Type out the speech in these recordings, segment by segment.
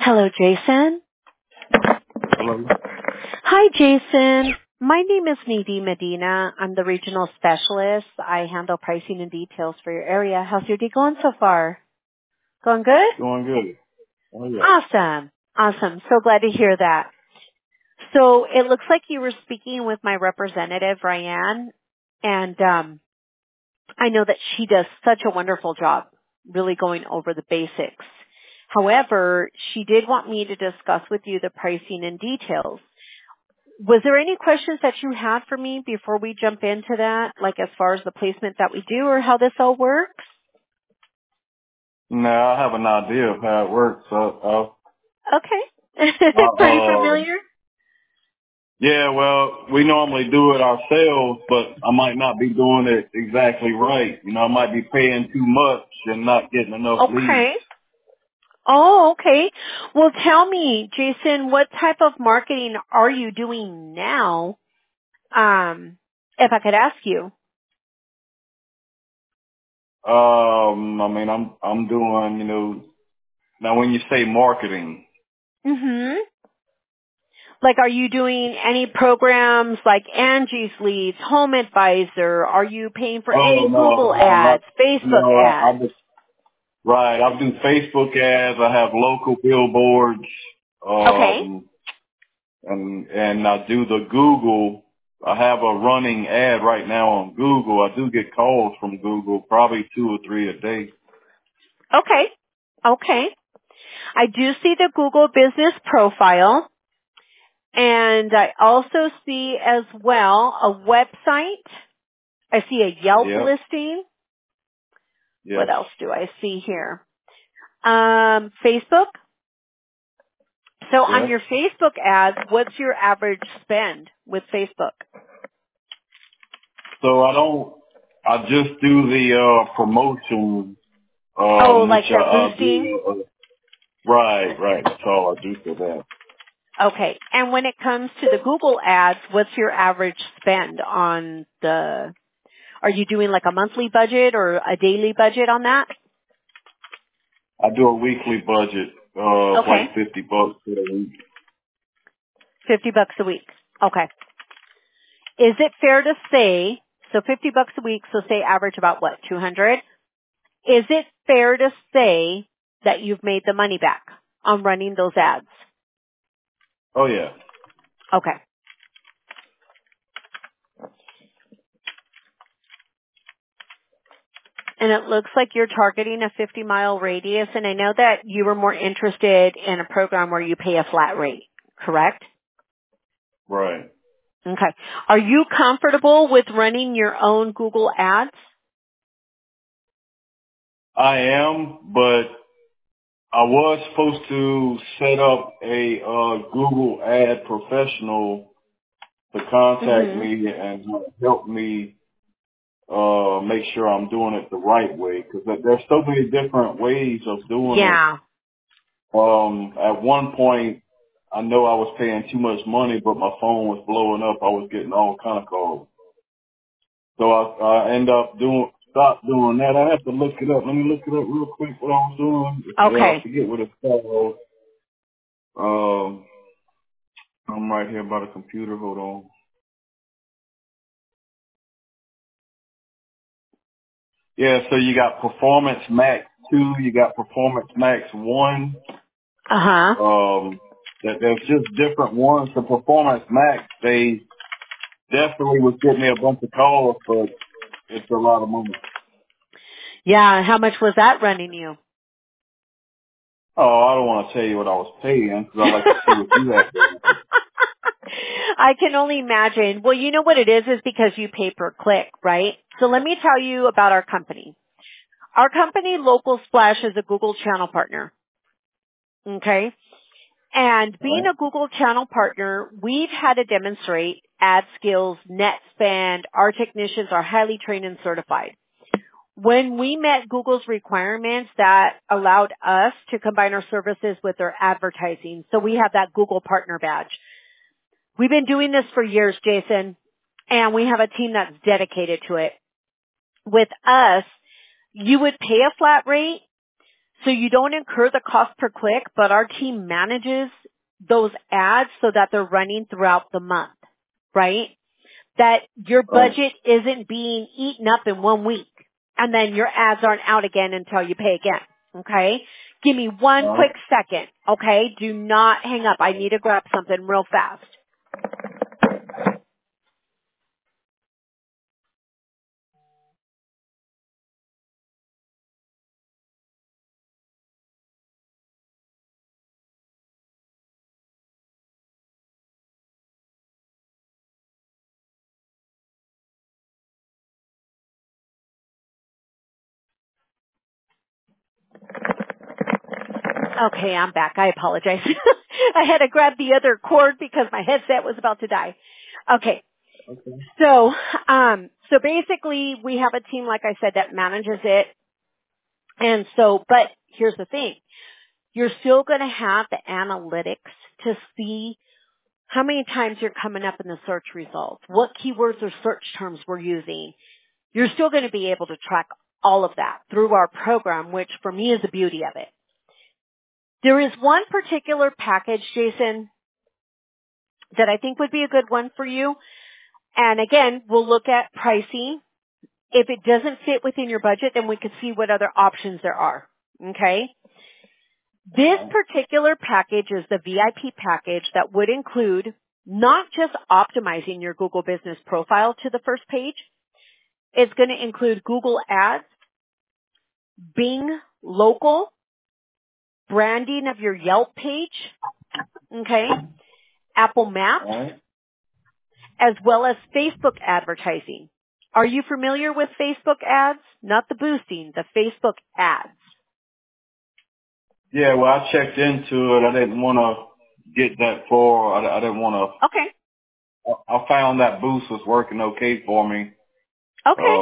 Hello, Jason. Hello. Hi, Jason. My name is Nidhi Medina. I'm the regional specialist. I handle pricing and details for your area. How's your day going so far? Going good? Doing good. Oh yeah. Awesome. Awesome. So glad to hear that. So it looks like you were speaking with my representative, Ryan, and I know that she does such a wonderful job really going over the basics. However, she did want me to discuss with you the pricing and details. Was there any questions that you had for me before we jump into that, like as far as the placement that we do or how this all works? No, I have an idea of how it works. Okay. Uh, Pretty uh, familiar? yeah, well, we normally do it ourselves, but I might not be doing it exactly right. I might be paying too much and not getting enough leads. Okay. Oh, okay. Well, tell me, Jason, what type of marketing are you doing now? If I could ask you. I'm doing, now when you say marketing, Mm-hmm. Like, are you doing any programs like Angie's Leads, Home Advisor? Are you paying for oh any Google no, ads, Facebook no, I ads? just, right, I do Facebook ads, I have local billboards, Okay. um, and I do the Google. I have a running ad right now on Google. I do get calls from Google, probably 2 or 3 a day. Okay. Okay. I do see the Google business profile, and I also see as well a website. I see a Yelp Yep. listing. Yes. What else do I see here? Facebook. So on Yes. your Facebook ads, what's your average spend with Facebook? So I just do the promotion, Oh, like which the I boosting? do. Right. That's all I do for that. Okay. And when it comes to the Google ads, what's your average spend on are you doing like a monthly budget or a daily budget on that? I do a weekly budget, Okay. like $50 for the week. $50 a week. Okay. Is it fair to say, so $50 a week, so say average about what, 200? Is it fair to say that you've made the money back on running those ads? Oh yeah. Okay. And it looks like you're targeting a 50-mile radius, and I know that you were more interested in a program where you pay a flat rate, correct? Right. Okay. Are you comfortable with running your own Google ads? I am, but I was supposed to set up a Google ad professional to contact Mm-hmm. me and help me make sure I'm doing it the right way, because there's so many different ways of doing it. Yeah. At one point, I know I was paying too much money, but my phone was blowing up. I was getting all kind of calls, so I end up stop doing that. I have to look it up. Let me look it up real quick what I was doing. I Okay. forget what it's called. Um, I'm right here by the computer. Hold on. Yeah, so you got Performance Max 2, you got Performance Max 1. Uh-huh. There's just different ones. The Performance Max, they definitely was getting me a bunch of calls, but it's a lot of money. Yeah. How much was that running you? Oh, I don't want to tell you what I was paying, because I like to see what you have done. I can only imagine. Well, you know what it is because you pay per click, right? So let me tell you about our company. Our company, Local Splash, is a Google channel partner. Okay? And being Right? a Google channel partner, we've had to demonstrate ad skills, net spend. Our technicians are highly trained and certified. When we met Google's requirements, that allowed us to combine our services with their advertising. So we have that Google partner badge. We've been doing this for years, Jason, and we have a team that's dedicated to it. With us, you would pay a flat rate. So you don't incur the cost per click, but our team manages those ads so that they're running throughout the month, right? That your Right. budget isn't being eaten up in 1 week and then your ads aren't out again until you pay again, okay? Give me one All right. quick second, okay? Do not hang up. I need to grab something real fast. Okay, I'm back. I apologize. I had to grab the other cord because my headset was about to die. Okay. Okay. So basically we have a team, like I said, that manages it. And so, but here's the thing. You're still going to have the analytics to see how many times you're coming up in the search results, what keywords or search terms we're using. You're still going to be able to track all of that through our program, which for me is the beauty of it. There is one particular package, Jason, that I think would be a good one for you. And again, we'll look at pricing. If it doesn't fit within your budget, then we could see what other options there are. Okay? This particular package is the VIP package that would include not just optimizing your Google business profile to the first page. It's going to include Google Ads, Bing Local, branding of your Yelp page, okay, Apple Maps, All right. as well as Facebook advertising. Are you familiar with Facebook ads? Not the boosting, the Facebook ads. Yeah, well, I checked into it. I didn't want to get that far. I didn't want Okay. to. I found that boost was working okay for me. Okay.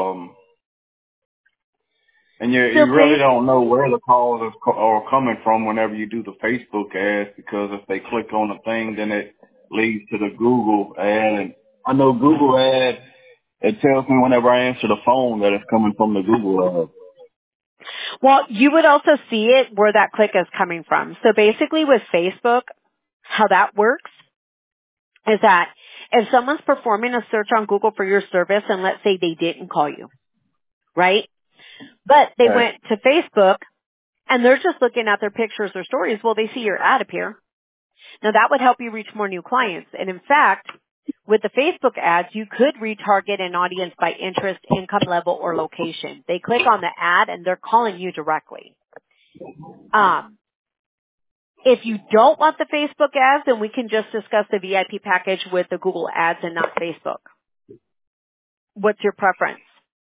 And you So really don't know where the calls are coming from whenever you do the Facebook ads, because if they click on the thing, then it leads to the Google ad. And I know Google ad, it tells me whenever I answer the phone that it's coming from the Google ad. well, you would also see it where that click is coming from. So basically with Facebook, how that works is that if someone's performing a search on Google for your service and let's say they didn't call you, right? But they Okay. went to Facebook and they're just looking at their pictures or stories, well, they see your ad appear. Now that would help you reach more new clients. And in fact, with the Facebook ads, you could retarget an audience by interest, income level, or location. They click on the ad and they're calling you directly. If you don't want the Facebook ads, then we can just discuss the VIP package with the Google ads and not Facebook. What's your preference?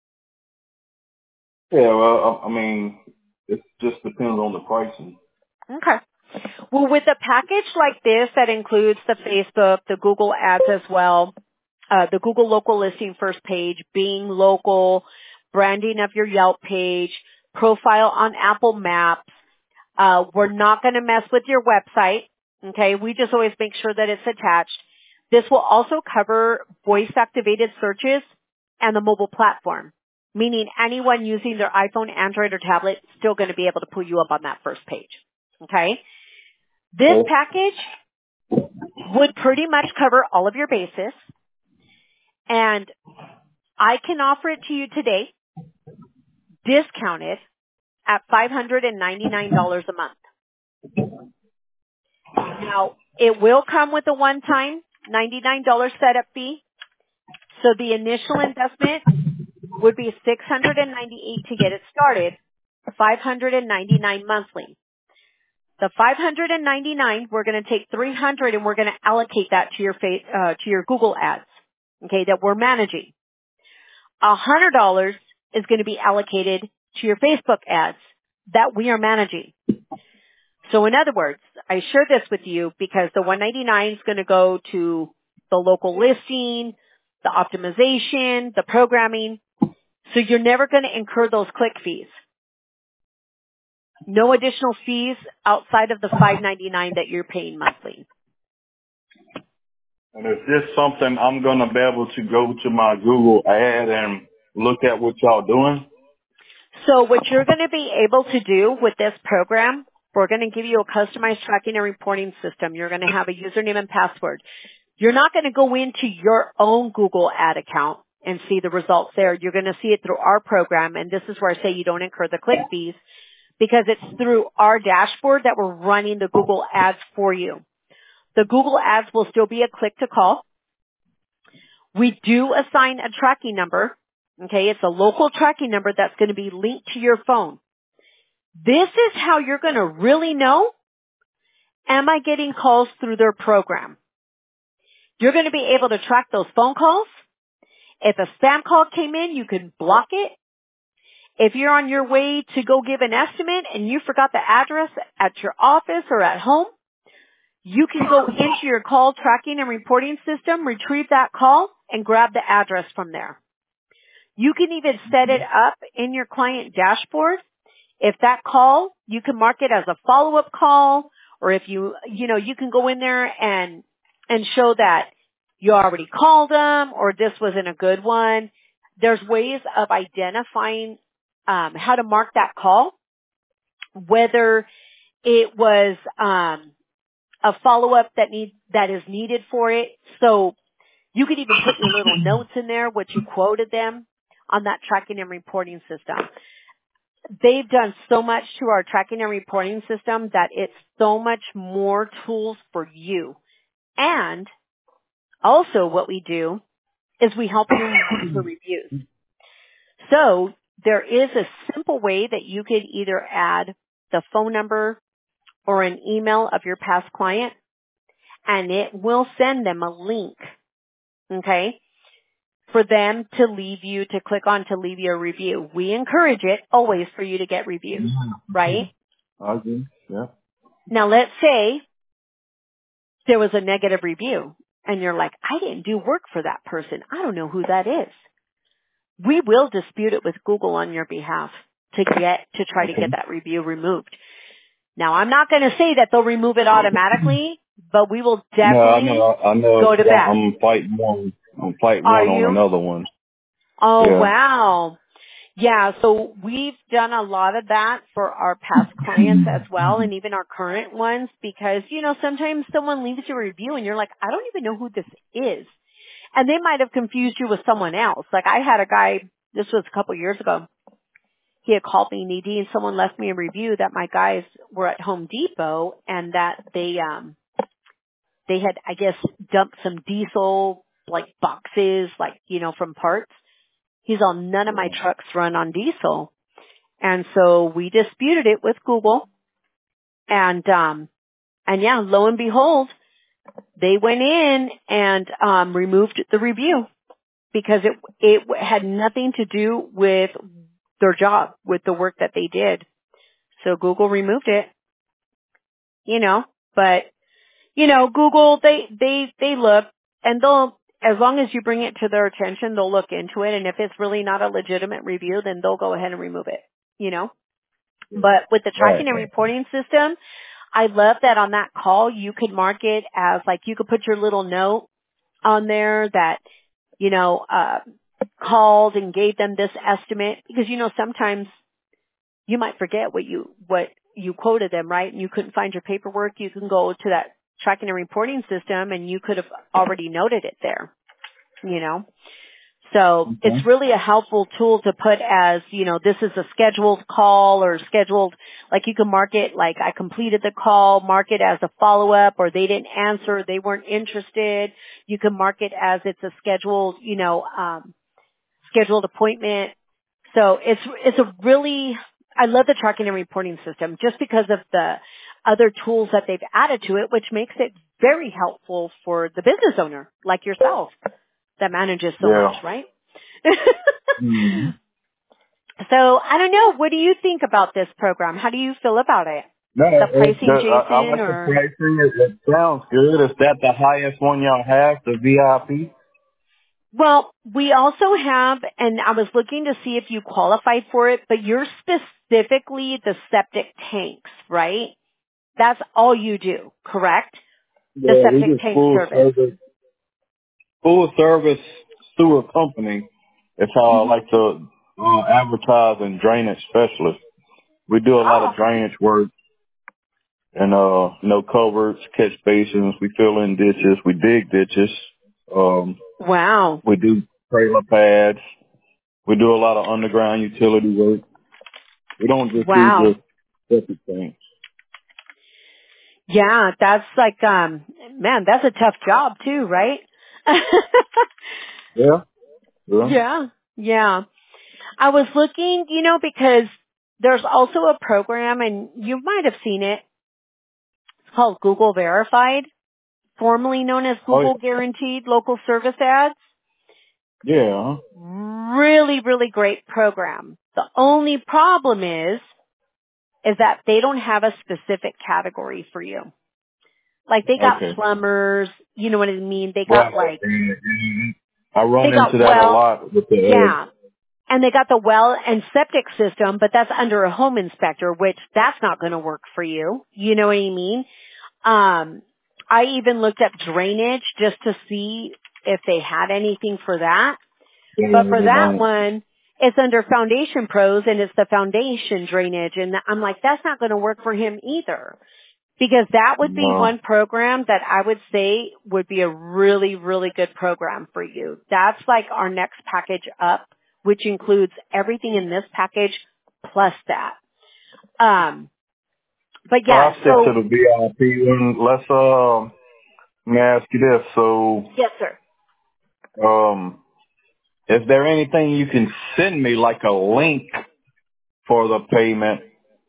Yeah, well, I mean, it just depends on the pricing. Okay. Well, with a package like this that includes the Facebook, the Google ads as well, the Google local listing first page, Bing local, branding of your Yelp page, profile on Apple Maps. We're not going to mess with your website. Okay. We just always make sure that it's attached. This will also cover voice activated searches and the mobile platform, meaning anyone using their iPhone, Android, or tablet is still going to be able to pull you up on that first page. Okay. This Okay. package would pretty much cover all of your bases, and I can offer it to you today, discounted at $599 a month. Now, it will come with a one-time $99 setup fee, so the initial investment would be $698 to get it started, $599 monthly. The $599, we're going to take $300 and we're going to allocate that to your Google ads, okay, that we're managing. $100 is going to be allocated to your Facebook ads that we are managing. So in other words, I share this with you because the $199 is going to go to the local listing, the optimization, the programming. So you're never going to incur those click fees. No additional fees outside of the $599 that you're paying monthly. And is this something I'm going to be able to go to my Google ad and look at what y'all doing? So what you're going to be able to do with this program, we're going to give you a customized tracking and reporting system. You're going to have a username and password. You're not going to go into your own Google ad account and see the results there. You're going to see it through our program, and this is where I say you don't incur the click fees because it's through our dashboard that we're running the Google ads for you. The Google ads will still be a click to call. We do assign a tracking number. Okay, it's a local tracking number that's going to be linked to your phone. This is how you're going to really know, am I getting calls through their program? You're going to be able to track those phone calls. If a spam call came in, you can block it. If you're on your way to go give an estimate and you forgot the address at your office or at home, you can go into your call tracking and reporting system, retrieve that call, and grab the address from there. You can even set it up in your client dashboard. If that call, you can mark it as a follow-up call, or if you can go in there and show that you already called them or this wasn't a good one. There's ways of identifying how to mark that call, whether it was a follow-up that is needed for it. So you could even put your little notes in there, what you quoted them on that tracking and reporting system. They've done so much to our tracking and reporting system that it's so much more tools for you. And also what we do is we help you improve the reviews. So there is a simple way that you could either add the phone number or an email of your past client, and it will send them a link, okay, for them to click on to leave you a review. We encourage it always for you to get reviews, right? I agree. Yeah. Now let's say there was a negative review and you're like, I didn't do work for that person. I don't know who that is. We will dispute it with Google on your behalf to try to get that review removed. Now I'm not going to say that they'll remove it automatically, but we will definitely I know. go to bat. I'm fighting one Are on you? another one. Oh, Yeah. wow. Yeah, so we've done a lot of that for our past clients as well, and even our current ones, because, sometimes someone leaves you a review and you're like, I don't even know who this is. And they might have confused you with someone else. Like I had a guy, this was a couple years ago, he had called me needy and someone left me a review that my guys were at Home Depot and that they had, I guess, dumped some diesel, like boxes, from parts. He's all, none of my trucks run on diesel. And so we disputed it with Google. And yeah, lo and behold, they went in and removed the review because it had nothing to do with their job, with the work that they did. So Google removed it, but Google, they look and as long as you bring it to their attention, they'll look into it. And if it's really not a legitimate review, then they'll go ahead and remove it, But with the tracking and reporting system, I love that on that call, you could mark it as you could put your little note on there that, called and gave them this estimate because, sometimes you might forget what you quoted them, right? And you couldn't find your paperwork. You can go to that tracking and reporting system and you could have already noted it there, So it's really a helpful tool to put as, this is a scheduled call or scheduled, you can mark it I completed the call, mark it as a follow-up or they didn't answer, they weren't interested. You can mark it as it's a scheduled, scheduled appointment. So it's a really, I love the tracking and reporting system just because of the other tools that they've added to it, which makes it very helpful for the business owner like yourself that manages so much, right? Mm-hmm. So I don't know. What do you think about this program? How do you feel about it? No, The pricing, Jason, I like the pricing. It sounds good. Is that the highest one y'all have, the VIP? Well, we also have, and I was looking to see if you qualified for it, but you're specifically the septic tanks, right? That's all you do, correct? Yeah, The septic tank service. Full service sewer company. It's how I like to advertising drainage specialist. We do a lot Oh, of drainage work and, culverts, catch basins. We fill in ditches. We dig ditches. wow. We do trailer pads. We do a lot of underground utility work. We don't just do Wow. just septic things. Yeah, that's like, man, that's a tough job too, right? Yeah. Yeah. Yeah, yeah. I was looking, because there's also a program, and you might have seen it. It's called Google Verified, formerly known as Oh, Google Guaranteed Local Service Ads. yeah. Really, really great program. The only problem is that they don't have a specific category for you. Like they got Okay. plumbers, you know what I mean? They got Right. like, I they run into got that a well, lot with the, yeah. And they got the well and septic system, but that's under a home inspector, which that's not going to work for you. You know what I mean? I even looked up drainage just to see if they had anything for that. But for they that don't. one, it's under Foundation Pros and it's the foundation drainage. And I'm like, that's not going to work for him either. Because that would be No. one program that I would say would be a really, really good program for you. That's like our next package up, which includes everything in this package plus that. But I'll yeah, stick to so the VIP one. Let me ask you this. So, yes, sir. is there anything you can send me, like a link for the payment,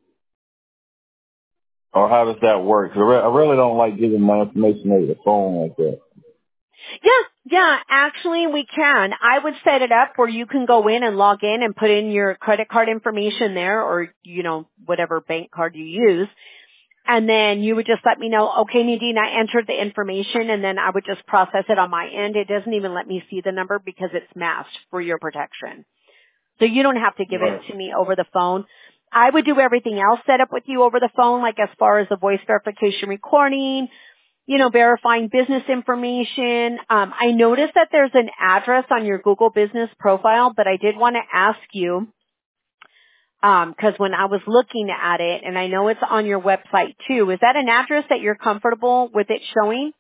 or how does that work? 'Cause I really don't like giving my information over the phone like that. Yeah, actually we can. I would set it up where you can go in and log in and put in your credit card information there or, whatever bank card you use. And then you would just let me know, okay, Nadine, I entered the information and then I would just process it on my end. It doesn't even let me see the number because it's masked for your protection. So you don't have to give it Right. to me over the phone. I would do everything else set up with you over the phone, like as far as the voice verification recording, verifying business information. I noticed that there's an address on your Google business profile, but I did want to ask you, because when I was looking at it, and I know it's on your website too, is that an address that you're comfortable with it showing?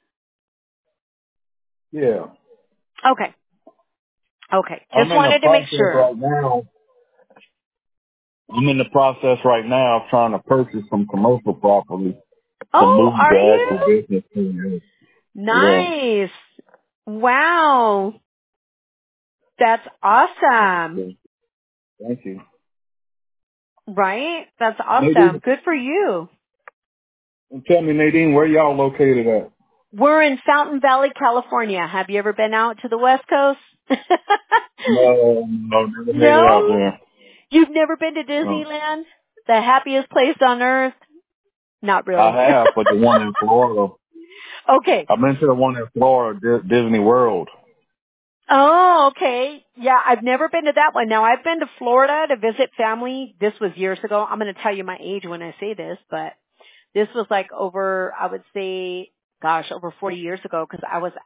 Yeah. Okay. Okay. I'm Just in the wanted to make process sure. right now. I'm in the process right now of trying to purchase some commercial property to Oh, move are the you? actual business to. Yeah. Nice. Wow. That's awesome. Okay. Thank you. Right? That's awesome. Nadine, Good for you. tell me, Nadine, where y'all located at? We're in Fountain Valley, California. Have you ever been out to the West Coast? No, never made it out No? there. You've never been to No. Disneyland? The happiest place on earth? Not I really. have, but the one in Florida. Okay. I've been to the one in Florida, Disney World. Oh, okay. Yeah, I've never been to that one. Now, I've been to Florida to visit family. This was years ago. I'm going to tell you my age when I say this, but this was like over, I would say, gosh, over 40 years ago because I was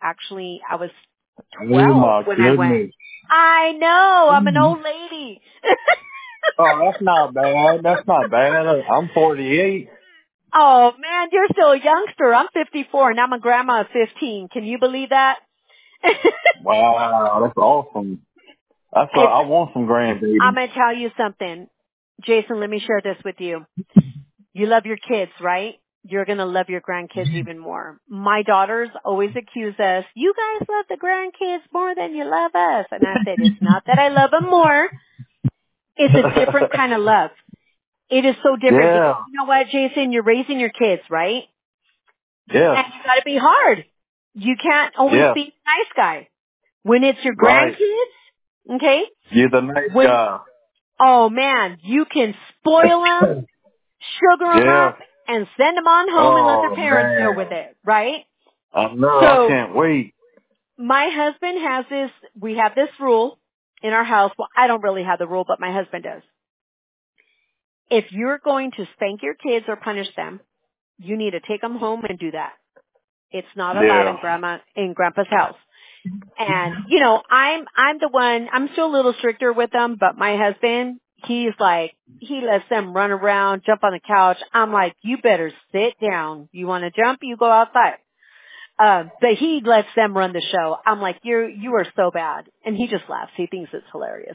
12 Oh my when I went. goodness. I know. I'm an Mhm. old lady. Oh, that's not bad. That's not bad. I'm 48. Oh man, you're still a youngster. I'm 54 and I'm a grandma of 15. Can you believe that? Wow, that's awesome. It's, I want some I'm grandbabies. going to tell you something. Jason, let me share this with you. You love your kids, right? You're going to love your grandkids even more. My daughters always accuse us, you guys love the grandkids more than you love us. And I said, it's not that I love them more. It's a different kind of love. It is so different because Yeah, you know what, Jason? You're raising your kids, right? yes, And you got to be hard. You can't always yes, be a nice guy. When it's your right. grandkids, okay? You're the nice When, guy. oh man, you can spoil them, sugar them Yeah. up, and send them on home and let their Oh parents deal with man, it, right? I know. I So can't wait. my husband has this, we have this rule in our house. Well, I don't really have the rule, but my husband does. If you're going to spank your kids or punish them, you need to take them home and do that. It's not allowed Yeah. in grandpa's house. And, I'm the one, I'm still a little stricter with them, but my husband, he's like, he lets them run around, jump on the couch. I'm like, you better sit down. You want to jump? You go outside. But he lets them run the show. I'm like, you are so bad. And he just laughs. He thinks it's hilarious.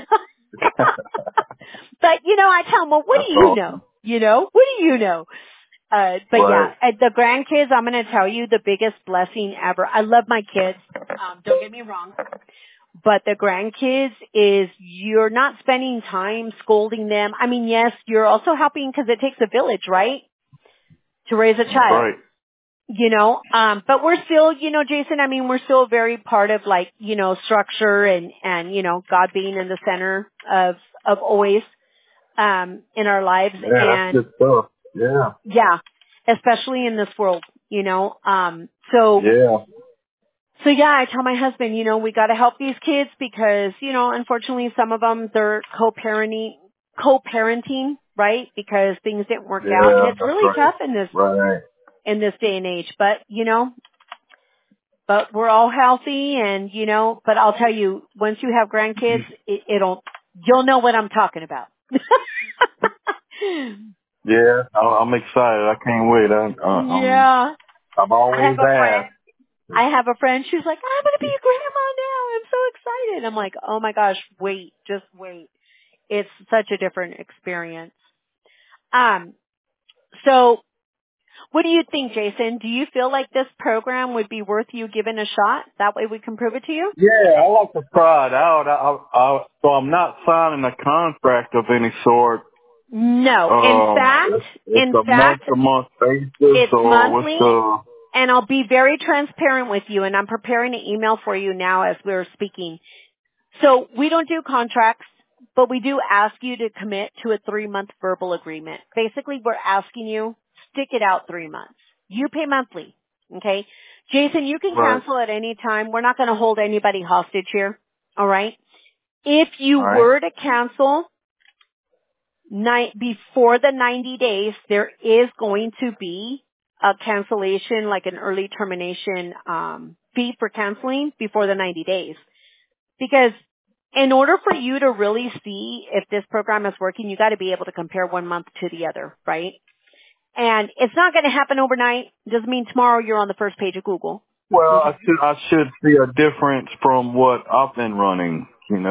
But, I tell him, well, what That's do you awesome. know? What do you know? But Right. yeah, the grandkids, I'm going to tell you the biggest blessing ever. I love my kids. Don't get me wrong. But the grandkids is you're not spending time scolding them. I mean, yes, you're also helping because it takes a village, right? To raise a child. Right. But we're still, Jason, I mean, we're still very part of like, structure and, God being in the center of always, in our lives. Yeah, that's And good stuff. Yeah. yeah, especially in this world, Yeah. So yeah, I tell my husband, we got to help these kids because, unfortunately some of them, they're co-parenting, right? Because things didn't work out and Yeah, it's that's really right. tough in this Right. day and age, but but we're all healthy and, but I'll tell you, once you have grandkids, you'll know what I'm talking about. Yeah, I'm excited. I can't wait. Yeah. I've I have always a friend. asked. She's like, I'm going to be a grandma now. I'm so excited. I'm like, oh my gosh, wait, just wait. It's such a different experience. So what do you think, Jason? Do you feel like this program would be worth you giving a shot? That way we can prove it to you? Yeah, I like to try it out. So I'm not signing a contract of any sort. No. It's a month-to-month basis, it's or what's monthly. the? And I'll be very transparent with you, and I'm preparing an email for you now as we're speaking. So we don't do contracts, but we do ask you to commit to a 3-month verbal agreement. Basically, we're asking you, stick it out 3 months. You pay monthly, okay? Jason, you can Right. cancel at any time. We're not going to hold anybody hostage here, all right? If you All right. were to cancel before the 90 days, there is going to be a cancellation, like an early termination fee for canceling before the 90 days. Because in order for you to really see if this program is working, you got to be able to compare one month to the other, right? And it's not going to happen overnight. It doesn't mean tomorrow you're on the first page of Google. Well, Okay. I should see a difference from what I've been running.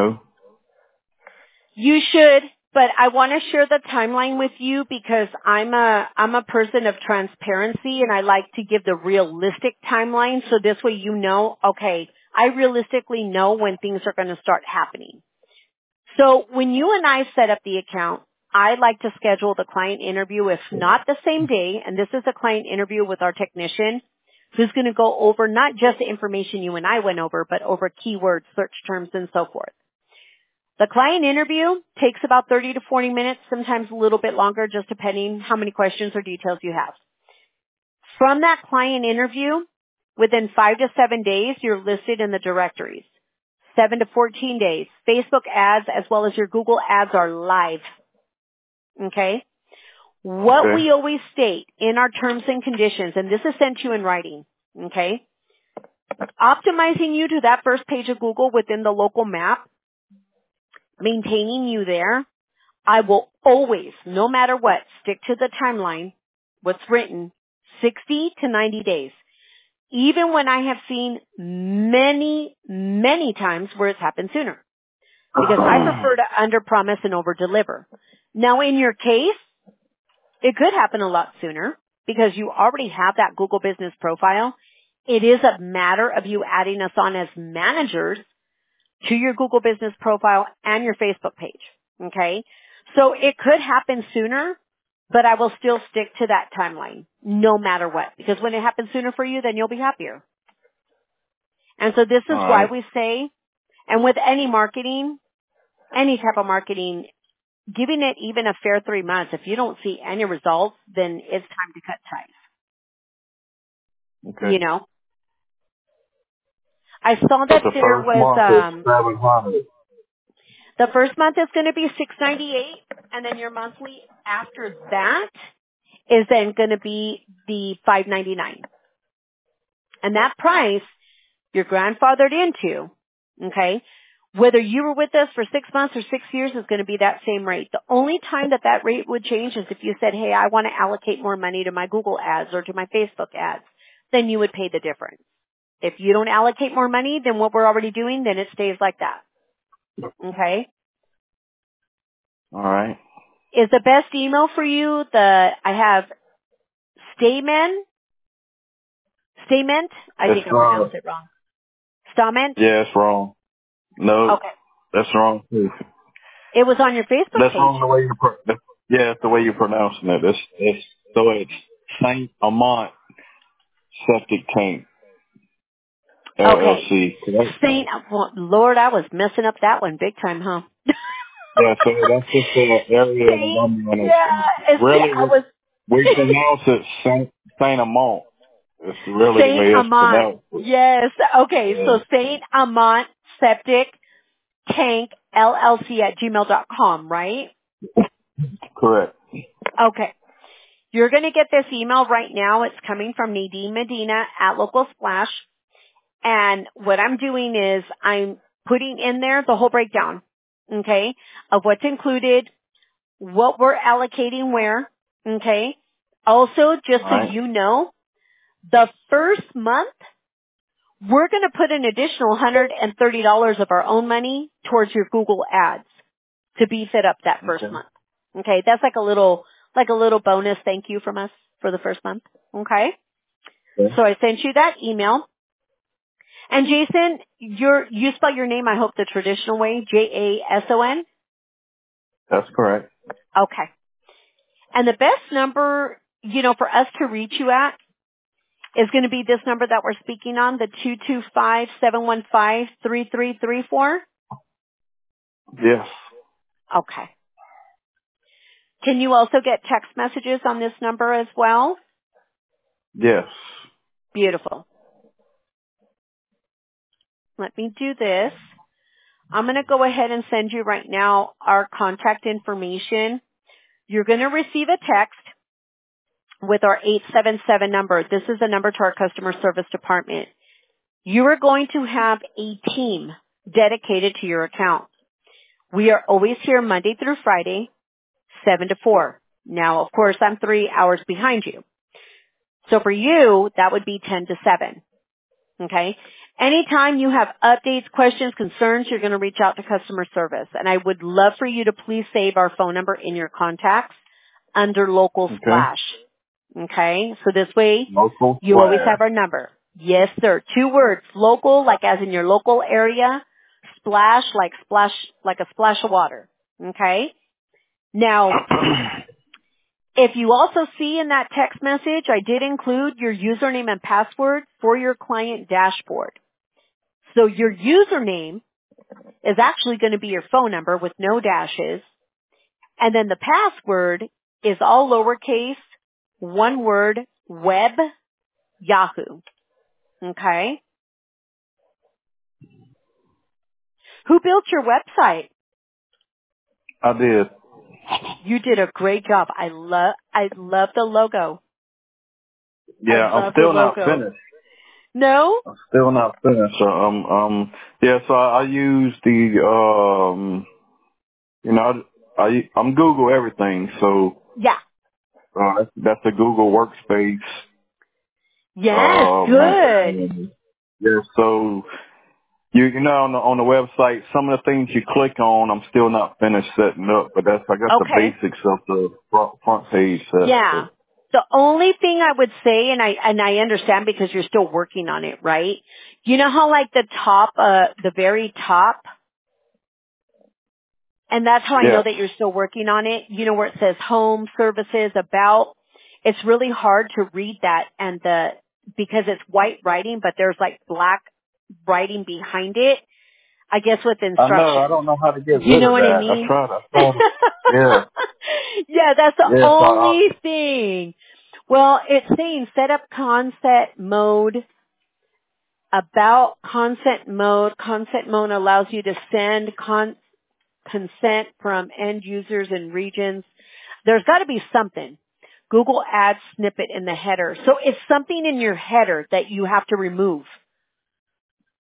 You should, but I want to share the timeline with you because I'm a person of transparency and I like to give the realistic timeline so this way okay, I realistically know when things are going to start happening. So when you and I set up the account, I like to schedule the client interview, if not the same day, and this is a client interview with our technician who's going to go over not just the information you and I went over, but over keywords, search terms, and so forth. The client interview takes about 30 to 40 minutes, sometimes a little bit longer, just depending how many questions or details you have. From that client interview, within 5 to 7 days, you're listed in the directories. 7 to 14 days. Facebook ads as well as your Google ads are live. Okay? What we always state in our terms and conditions, and this is sent to you in writing, okay? Optimizing you to that first page of Google within the local map, maintaining you there, I will always, no matter what, stick to the timeline, what's written, 60 to 90 days. Even when I have seen many, many times where it's happened sooner. Because I prefer to under-promise and over-deliver. Now, in your case, it could happen a lot sooner because you already have that Google Business Profile. It is a matter of you adding us on as managers to your Google Business Profile and your Facebook page. Okay? So it could happen sooner, but I will still stick to that timeline no matter what. Because when it happens sooner for you, then you'll be happier. And so this is why we say, and with any marketing, any type of marketing, giving it even a fair 3 months, if you don't see any results, then it's time to cut ties. Okay. I saw that there was, $700. the first month is going to be $698, and then your monthly after that is then going to be the $599. And that price you're grandfathered into, okay? Whether you were with us for 6 months or 6 years is going to be that same rate. The only time that that rate would change is if you said, hey, I want to allocate more money to my Google ads or to my Facebook ads, then you would pay the difference. If you don't allocate more money than what we're already doing, then it stays like that. Okay? All right. Is the best email for you I have Stament? I think I pronounced it wrong. Stament? Yeah, it's wrong. No, Okay. that's wrong too. It was on your Facebook That's page. wrong the way yeah, it's the way you're pronouncing it. So it's Saint Amant Septic Tank Okay. LLC. Correct? Well, Lord, I was messing up that one big time, huh? Yeah, so that's just the area of Saint, Birmingham. yeah, Really, I was we pronounce it Saint Amant. It's really the Saint way it's Amant. pronounced. Yes. Okay. Yeah, So Saint Amant Septic Tank LLC at gmail.com, right? correct. Okay. You're going to get this email right now. It's coming from Nadine Medina at Local Splash. And what I'm doing is I'm putting in there the whole breakdown, okay, of what's included, what we're allocating where, okay. Also, just All so right. you know, the first month, we're going to put an additional $130 of our own money towards your Google ads to beef it up that first Okay. month. Okay, that's like a little bonus thank you from us for the first month. Okay, Okay. so I sent you that email. And Jason, you spell your name, I hope, the traditional way, Jason? That's correct. Okay. And the best number, for us to reach you at is going to be this number that we're speaking on, the 225-715-3334. Yes. Okay. Can you also get text messages on this number as well? Yes. Beautiful. Let me do this. I'm going to go ahead and send you right now our contact information. You're going to receive a text with our 877 number. This is a number to our customer service department. You are going to have a team dedicated to your account. We are always here Monday through Friday, 7 to 4. Now, of course, I'm 3 hours behind you. So for you, that would be 10 to 7. Okay? Anytime you have updates, questions, concerns, you're going to reach out to customer service. And I would love for you to please save our phone number in your contacts under Local Okay. Splash. Okay? So this way, Local you always have Splash. our number. Yes, sir. 2 words. Local, like as in your local area. Splash, like a splash of water. Okay? Now, if you also see in that text message, I did include your username and password for your client dashboard. So your username is actually going to be your phone number with no dashes. And then the password is all lowercase, one word, web, Yahoo. Okay? Who built your website? I did. You did a great job. I love the logo. I Yeah, I'm love the still not logo. finished. No? I'm still not finished. So, yeah, so I use I'm Google everything. So, Yeah. that's the Google Workspace. Yes, good. Yeah, so you know on the website, some of the things you click on, I'm still not finished setting up, but I got the Okay. basics of the front page set. Yeah. So. The only thing I would say, and I understand because you're still working on it, right? You know how like the very top, and that's how I know Yes. that you're still working on it, you know, where it says home, services, about, it's really hard to read that because it's white writing, but there's like black writing behind it, I guess with I know. I instructions. don't know how to get You rid know of what I that. mean? I tried. Yeah. Yeah, that's the Yes. only thing. Well, it's saying set up consent mode. About consent mode. Consent mode allows you to send consent from end users and regions. There's got to be something. Google Ads snippet in the header. So it's something in your header that you have to remove.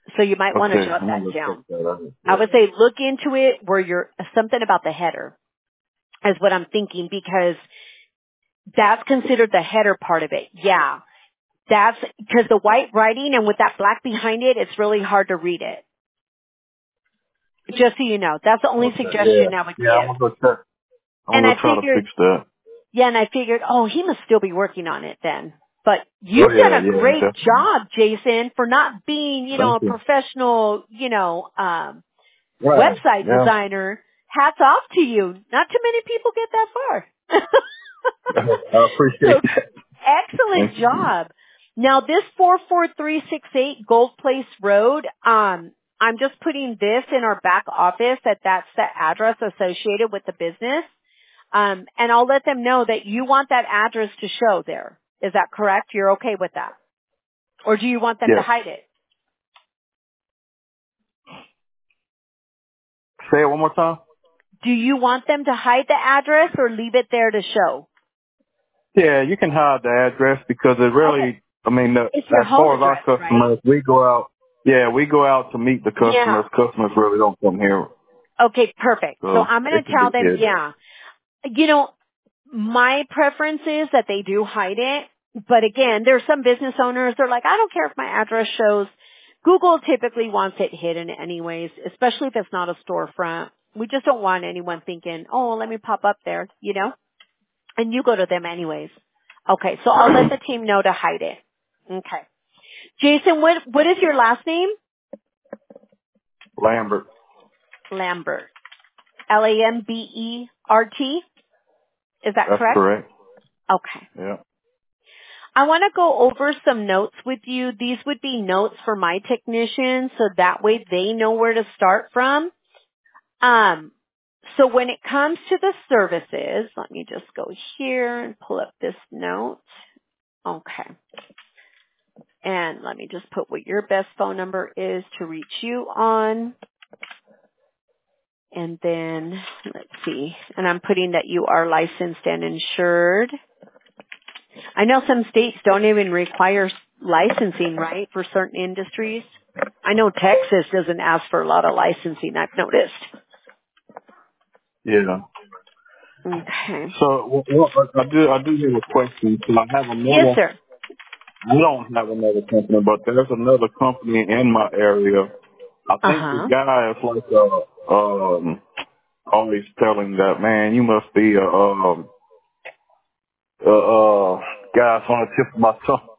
So you might want to Okay, jot I'm that gonna check down. that out. I Yeah. would say look into it where you're something about the header is what I'm thinking, because that's considered the header part of it. Yeah. That's because the white writing and with that black behind it, it's really hard to read it. Just so you know, that's the only Okay. Yeah. suggestion I would Yeah, I'm give. gonna go check. I'm And gonna I go try to figured, fix that. yeah, and I figured, oh, he must still be working on it then. But Oh you've done yeah, a yeah, great definitely. job, Jason, for not being, Thank a you. professional, Right. website Yeah. designer. Hats off to you. Not too many people get that far. I appreciate So that. excellent Thank you. job. Now this 44368 Gold Place Road, I'm just putting this in our back office that's the address associated with the business. And I'll let them know that you want that address to show there. Is that correct? You're okay with that? Or do you want them to Yes. hide it? Say it one more time. Do you want them to hide the address or leave it there to show? Yeah, you can hide the address because it Okay. really, I mean, It's your as home far as our address, right? customers, we go out, yeah, we go out to meet the Yeah. customers. Customers really don't come here. Okay, perfect. So So I'm going it to can be tell them, hid. yeah. My preference is that they do hide it. But again, there's some business owners, they're like, I don't care if my address shows. Google typically wants it hidden anyways, especially if it's not a storefront. We just don't want anyone thinking, oh, let me pop up there, and you go to them anyways. Okay, so I'll let the team know to hide it. Okay. Jason, what is your last name? Lambert. Lambert. Lambert. Is that That's correct? correct. Okay. Yeah. I want to go over some notes with you. These would be notes for my technicians, so that way they know where to start from. So when it comes to the services, let me just go here and pull up this note. Okay. And let me just put what your best phone number is to reach you on. And then, let's see. And I'm putting that you are licensed and insured. I know some states don't even require licensing, right, for certain industries. I know Texas doesn't ask for a lot of licensing, I've noticed. Yeah. Okay. So I do have a question. So Yes, sir. I don't have another company, but there's another company in my area. I think the Uh-huh. guy is like always telling that, man, you must be guys on the tip of my tongue.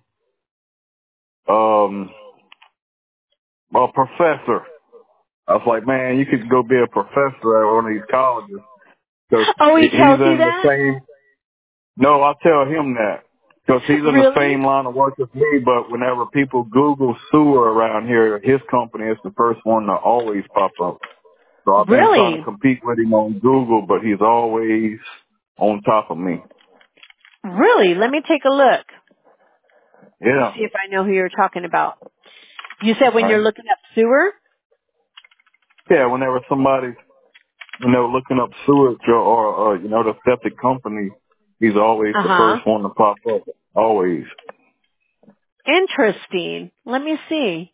A professor. I was like, man, you could go be a professor at one of these colleges. Cause Oh, he he's tells you in the that? same, no, I tell him that. Cause he's in the Really? same line of work as me, but whenever people Google sewer around here, his company is the first one to always pop up. So I've been trying to Really? compete with him on Google, but he's always on top of me. Really? Let me take a look. Let me Yeah. see if I know who you're talking about. You said when Right. you're looking up sewer? Yeah, whenever somebody's, looking up sewage or the septic company, he's always the Uh-huh. first one to pop up. Always. Interesting. Let me see.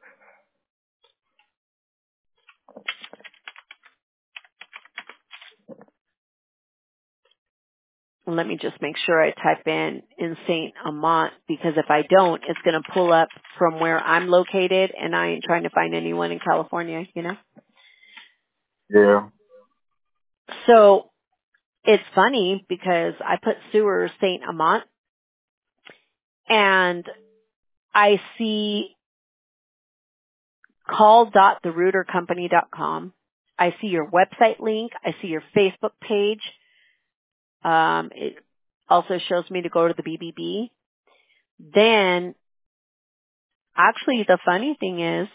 Let me just make sure I type in Saint Amant, because if I don't, it's going to pull up from where I'm located, and I ain't trying to find anyone in California. Yeah. So it's funny because I put sewer Saint Amant, and I see call.therootercompany.com. I see your website link. I see your Facebook page. It also shows me to go to the BBB. Then, actually, the funny thing is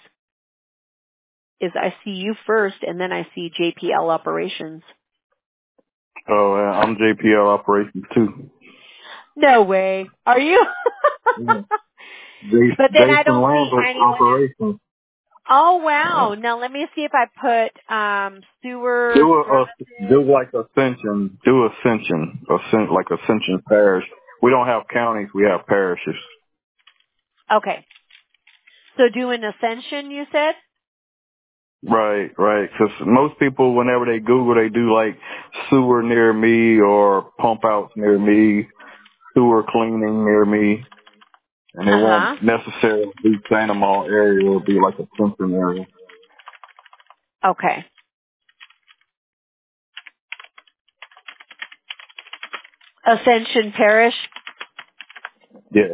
I see you first, and then I see JPL Operations. Oh, I'm JPL operations too. No way. Are you? Yeah. But then I Jason don't see Lambert anyone else. operations. Oh, Yeah. wow. Now, let me see if I put sewer Do services. like Ascension. Do Ascension. Like Ascension Parish. We don't have counties. We have parishes. Okay. So do an Ascension, you said? Right. Because most people, whenever they Google, they do like sewer near me or pump outs near me, sewer cleaning near me, and it Uh-huh. won't necessarily be Santa Mall area. It'll be like a Simpson area. Okay. Ascension Parish. Yes.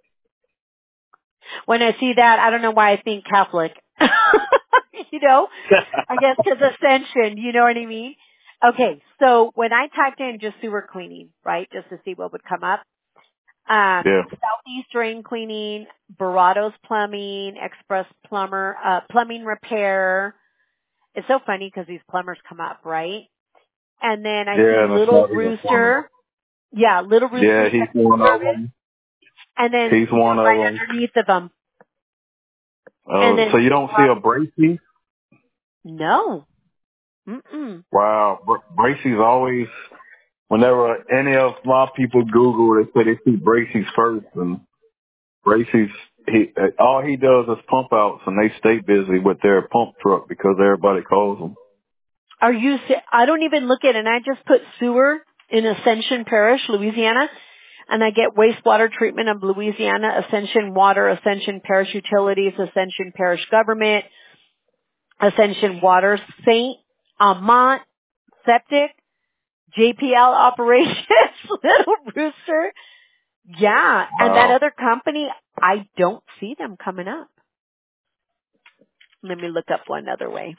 When I see that, I don't know why I think Catholic. You know? I guess because Ascension, you know what I mean? Okay, so when I typed in just sewer cleaning, right, just to see what would come up, Yeah. Southeast Drain Cleaning, Barados Plumbing, Express Plumbing Repair. It's so funny because these plumbers come up, right? And then I see Yeah, that's Little not even funny. Rooster. Yeah, Little Yeah, Rooster he's Septic one of Service. them. And then He's one of right them. underneath of them. And So then, you don't see a Bracy? no. Mm-mm. Wow. Bracy's always, whenever any of my people Google, they say they see Bracy's first, and Bracy's, all he does is pump outs, and they stay busy with their pump truck because everybody calls them. I don't even look at it, and I just put sewer in Ascension Parish, Louisiana, and I get wastewater treatment of Louisiana, Ascension Water, Ascension Parish Utilities, Ascension Parish Government, Ascension Water, St. Amant Septic, JPL Operations, Little Rooster. Yeah, and that Wow. other company, I don't see them coming up. Let me look up one other way.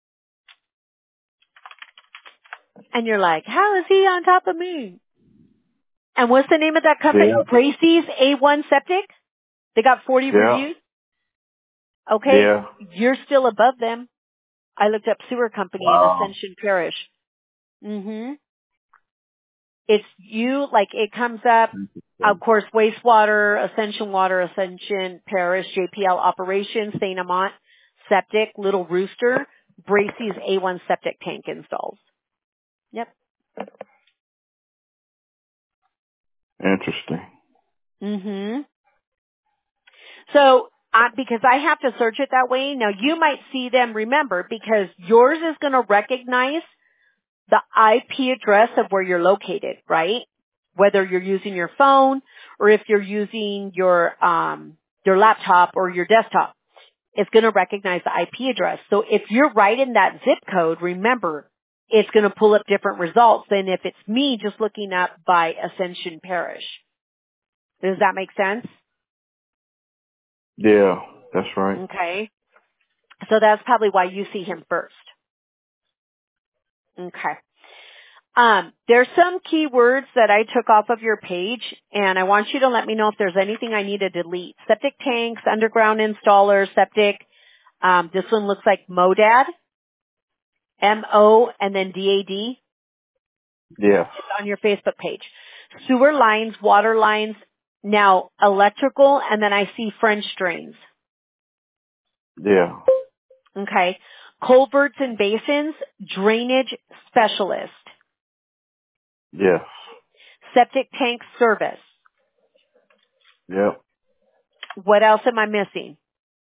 And you're like, how is he on top of me? And what's the name of that company? Yeah. Gracie's A1 Septic? They got 40 Yeah. reviews? Okay, Yeah. you're still above them. I looked up sewer company in Wow. Ascension Parish. It's you, like it comes up, of course, wastewater, Ascension Parish, JPL Operations, St. Amant Septic, Little Rooster, Bracey's A1 Septic Tank installs. Yep. Interesting. So, because I have to search it that way, now you might see them, remember, because yours is going to recognize the IP address of where you're located, right? Whether you're using your phone or if you're using your laptop or your desktop, it's going to recognize the IP address. So if you're right in that zip code, remember, it's going to pull up different results than if it's me just looking up by Ascension Parish. Does that make sense? Yeah, that's right. Okay. So that's probably why you see him first. Okay. There's some keywords that I took off of your page, and I want you to let me know if there's anything I need to delete. Septic tanks, underground installer, septic. This one looks like MODAD, M-O, and then D-A-D. Yeah. It's on your Facebook page. Sewer lines, water lines, now electrical, and then I see French drains. Yeah. Okay. Culverts and basins, drainage specialist. Yes. Septic tank service. Yep. What else am I missing?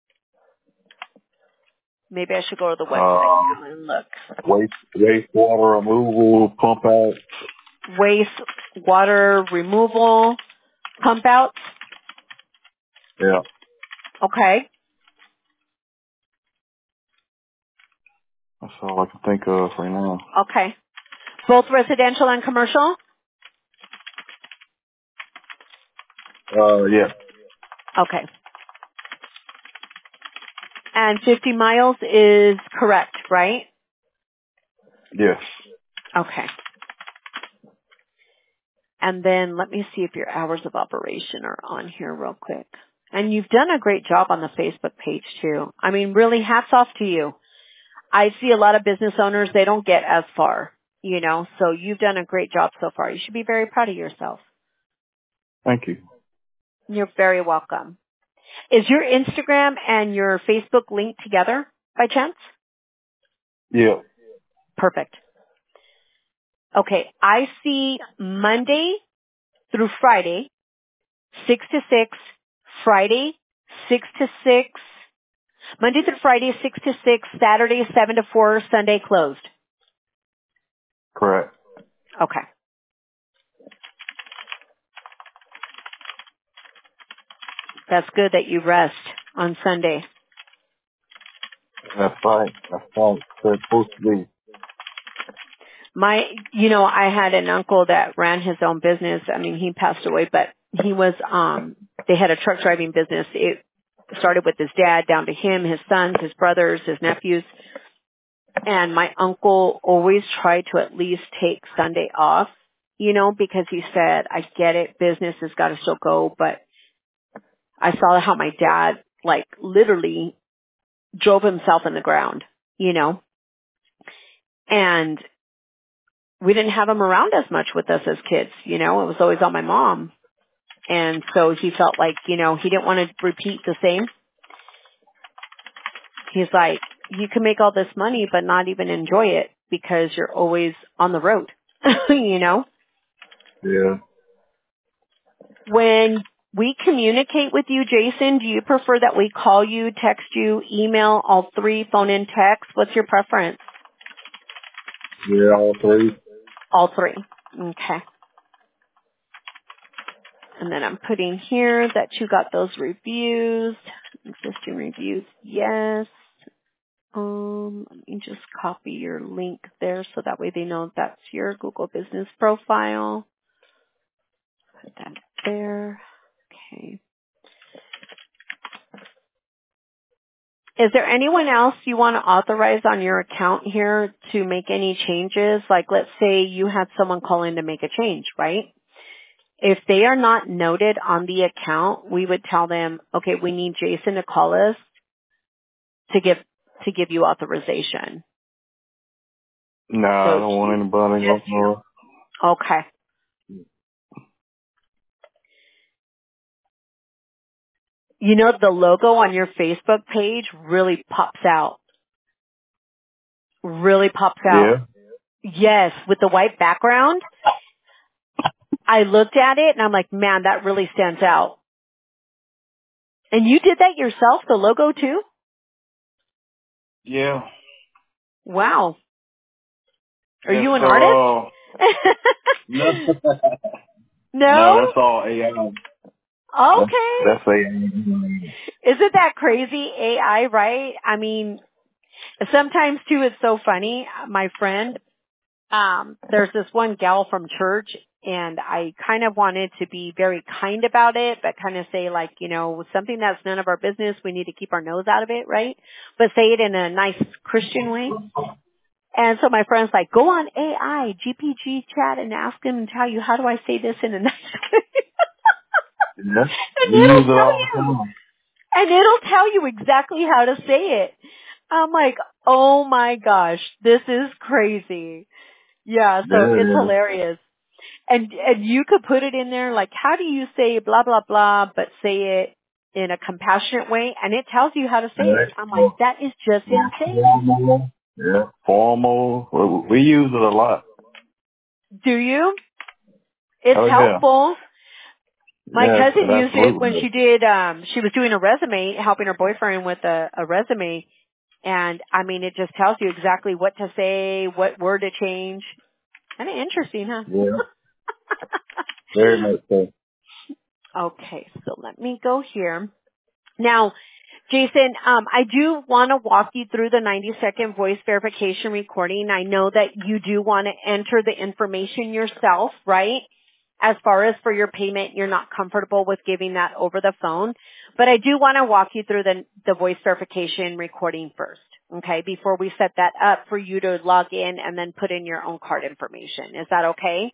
Maybe I should go to the website Um, now and look. wastewater removal, pump out. Waste water removal, pump outs. Yeah. Okay. That's all I can think of right now. Okay. Both residential and commercial? Yeah. Okay. And 50 miles is correct, right? Yes. Okay. And then let me see if your hours of operation are on here real quick. And you've done a great job on the Facebook page too. I mean, really hats off to you. I see a lot of business owners, they don't get as far, so you've done a great job so far. You should be very proud of yourself. Thank you. You're very welcome. Is your Instagram and your Facebook linked together by chance? Yeah. Perfect. Okay. I see Monday through Friday, 6 to 6, Friday, 6 to 6, Monday through Friday, 6 to 6, Saturday, 7 to 4, Sunday closed. Correct. Okay. That's good that you rest on Sunday. That's right. That's right. It's supposed to be. I had an uncle that ran his own business. I mean, he passed away, but he was, they had a truck driving business. It started with his dad down to him, his sons, his brothers, his nephews. And my uncle always tried to at least take Sunday off, because he said, I get it, business has got to still go, but I saw how my dad, literally drove himself in the ground, and we didn't have him around as much with us as kids, it was always on my mom. And so he felt like, he didn't want to repeat the same. He's like, you can make all this money, but not even enjoy it because you're always on the road, Yeah. When we communicate with you, Jason, do you prefer that we call you, text you, email, all three, phone and text? What's your preference? Yeah, all three. All three. Okay. And then I'm putting here that you got those reviews, existing reviews. Yes. Let me just copy your link there so that way they know that's your Google business profile. Put that there. Okay. Is there anyone else you want to authorize on your account here to make any changes? Like, let's say you had someone call in to make a change, right? If they are not noted on the account, we would tell them, okay, we need Jason to call us to give you authorization. No, I don't want anybody else more. Okay. The logo on your Facebook page really pops out. Really pops out. Yeah. Yes, with the white background. I looked at it and I'm like, man, that really stands out. And you did that yourself, the logo too? Yeah. Wow. Are Yeah, you an so, artist? no. No, No? that's all AI. Okay. That's AI. Isn't that crazy? AI, right? I mean, sometimes too, it's so funny. My friend, there's this one gal from church and I kind of wanted to be very kind about it, but kind of say something that's none of our business. We need to keep our nose out of it, right? But say it in a nice Christian way. And so my friend's like, go on AI, GPG chat and ask him and tell you, how do I say this in a nice way? Yeah. And We it'll use it tell all the you. time. And it'll tell you exactly how to say it. I'm like, oh my gosh, this is crazy. Yeah, so it's Yeah. hilarious. And you could put it in there like, how do you say blah, blah, blah, but say it in a compassionate way, and it tells you how to say it. I'm like, that is just insane. Formal. Yeah. Formal. We use it a lot. Do you? It's Oh, yeah. helpful. My Yes, cousin used it when absolutely. she was doing a resume, helping her boyfriend with a resume. And I mean, it just tells you exactly what to say, what word to change. Kind of interesting, huh? Yeah. Very much so. Okay, so let me go here. Now, Jason, I do want to walk you through the 90-second voice verification recording. I know that you do want to enter the information yourself, right? As far as for your payment, you're not comfortable with giving that over the phone. But I do want to walk you through the voice verification recording first, okay, before we set that up for you to log in and then put in your own card information. Is that okay?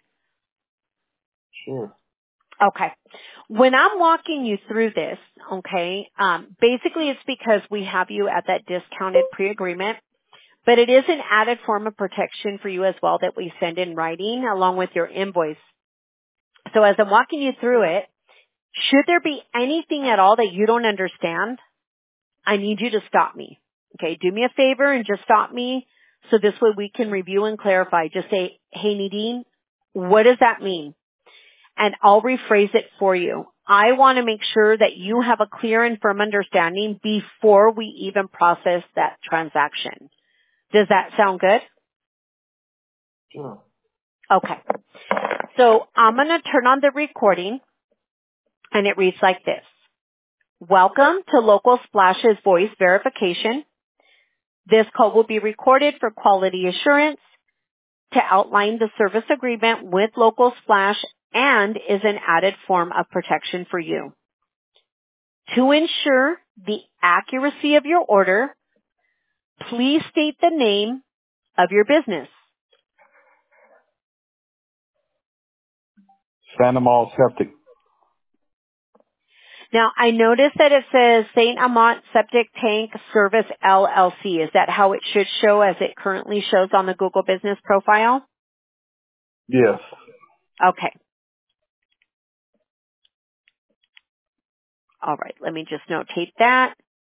Sure. Okay. When I'm walking you through this, okay, basically it's because we have you at that discounted pre-agreement, but it is an added form of protection for you as well that we send in writing along with your invoice. So as I'm walking you through it, should there be anything at all that you don't understand, I need you to stop me. Okay, do me a favor and just stop me so this way we can review and clarify. Just say, hey Nadine, what does that mean? And I'll rephrase it for you. I want to make sure that you have a clear and firm understanding before we even process that transaction. Does that sound good? Sure. Okay. So I'm going to turn on the recording, and it reads like this. Welcome to Local Splash's voice verification. This call will be recorded for quality assurance to outline the service agreement with Local Splash and is an added form of protection for you. To ensure the accuracy of your order, please state the name of your business. Sandomal Septic. Now, I noticed that it says St. Amant Septic Tank Service LLC. Is that how it should show as it currently shows on the Google Business profile? Yes. Okay. All right. Let me just notate that.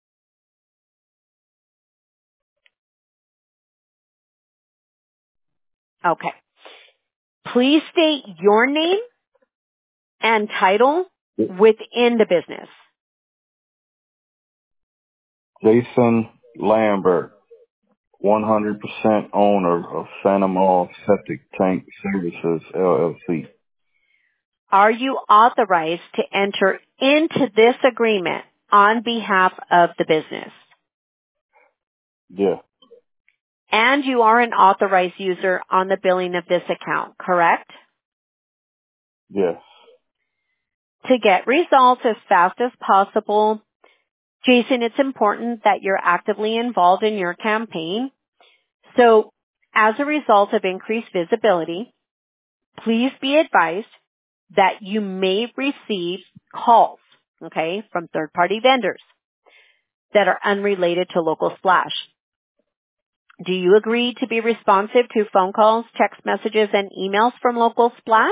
Okay. Please state your name and title within the business. Jason Lambert, 100% owner of Sandomal Septic Tank Services, LLC. Are you authorized to enter into this agreement on behalf of the business? Yeah. And you are an authorized user on the billing of this account, correct? Yes. To get results as fast as possible, Jason, it's important that you're actively involved in your campaign. So as a result of increased visibility, please be advised that you may receive calls, okay, from third-party vendors that are unrelated to Local Splash. Do you agree to be responsive to phone calls, text messages, and emails from Local Splash?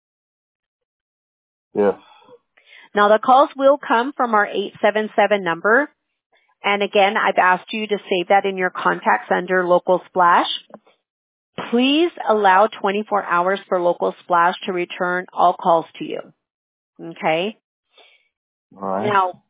Yes. Now, the calls will come from our 877 number. And again, I've asked you to save that in your contacts under Local Splash. Please allow 24 hours for Local Splash to return all calls to you. Okay? All right. Now,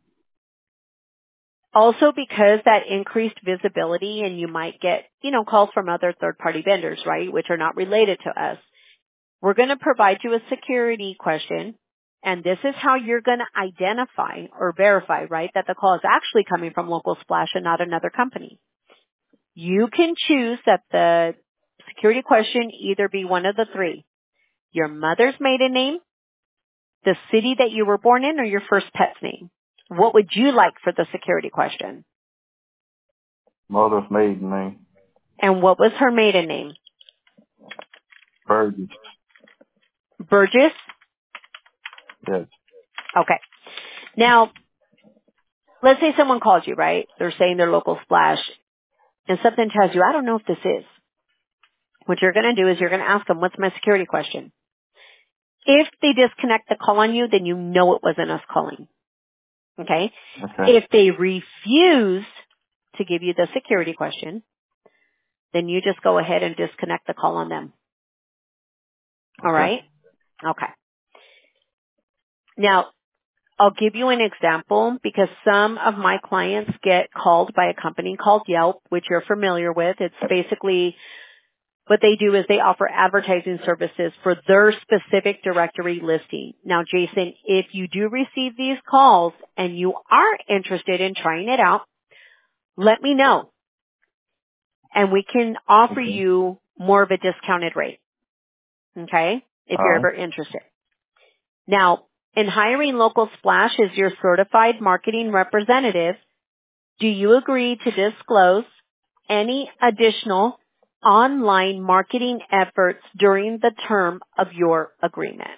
also because that increased visibility and you might get, calls from other third-party vendors, right, which are not related to us, we're going to provide you a security question. And this is how you're going to identify or verify, right, that the call is actually coming from Local Splash and not another company. You can choose that the security question either be one of the three: your mother's maiden name, the city that you were born in, or your first pet's name. What would you like for the security question? Mother's maiden name. And what was her maiden name? Burgess. Burgess? Yes. Okay. Now, let's say someone calls you, right? They're saying they're Local Splash, and something tells you, I don't know if this is. What you're going to do is you're going to ask them, what's my security question? If they disconnect the call on you, then you know it wasn't us calling. Okay? Okay. If they refuse to give you the security question, then you just go ahead and disconnect the call on them. All right? Okay. Now, I'll give you an example because some of my clients get called by a company called Yelp, which you're familiar with. It's basically what they do is they offer advertising services for their specific directory listing. Now, Jason, if you do receive these calls and you are interested in trying it out, let me know. And we can offer you more of a discounted rate. Okay? If you're ever interested. Now, in hiring Local Splash as your certified marketing representative, do you agree to disclose any additional online marketing efforts during the term of your agreement?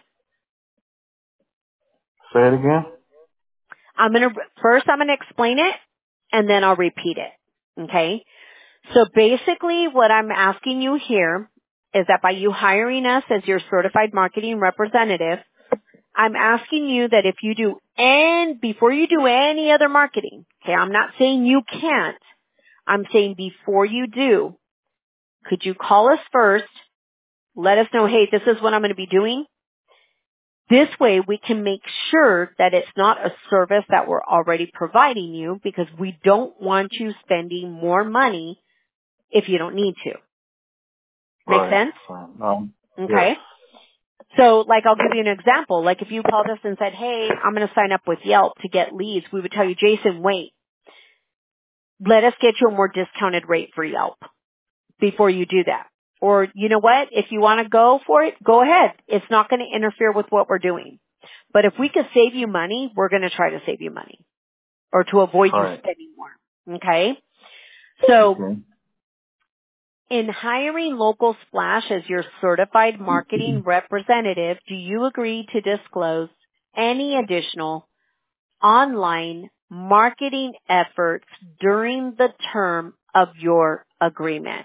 Say it again. First I'm going to explain it and then I'll repeat it. Okay? So basically what I'm asking you here is that by you hiring us as your certified marketing representative, I'm asking you that if you do, and before you do any other marketing, okay, I'm not saying you can't. I'm saying before you do, could you call us first, let us know, hey, this is what I'm going to be doing, This way we can make sure that it's not a service that we're already providing you, because we don't want you spending more money if you don't need to. Make Right. sense? Okay. Yes. So, like, I'll give you an example. Like, if you called us and said, hey, I'm going to sign up with Yelp to get leads, we would tell you, Jason, wait. Let us get you a more discounted rate for Yelp before you do that. Or, you know what? If you want to go for it, go ahead. It's not going to interfere with what we're doing. But if we could save you money, we're going to try to save you money or to avoid you Right. spending more. Okay? So, Okay. in hiring Local Splash as your certified marketing representative, do you agree to disclose any additional online marketing efforts during the term of your agreement?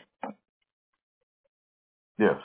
Yes.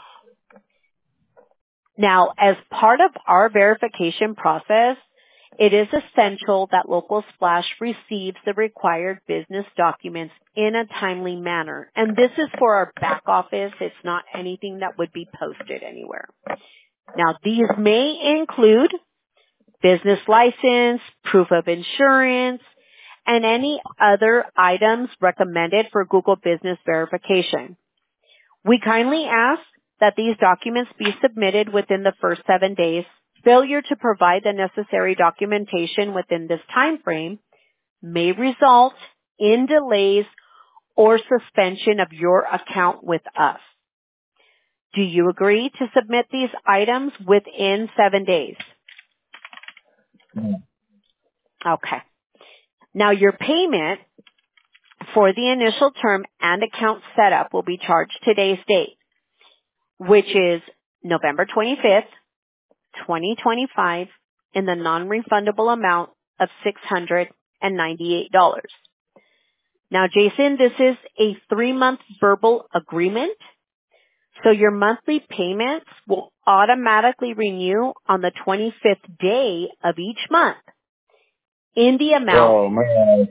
Now, as part of our verification process, it is essential that Local Splash receives the required business documents in a timely manner. And this is for our back office. It's not anything that would be posted anywhere. Now, these may include business license, proof of insurance, and any other items recommended for Google Business verification. We kindly ask that these documents be submitted within the first 7 days. Failure to provide the necessary documentation within this time frame may result in delays or suspension of your account with us. Do you agree to submit these items within 7 days? Mhm. Okay. Now, your payment for the initial term and account setup will be charged today's date, which is November 25th, 2025, in the non-refundable amount of $698. Now, Jason, this is a 3-month verbal agreement, so your monthly payments will automatically renew on the 25th day of each month in the amount. Oh man.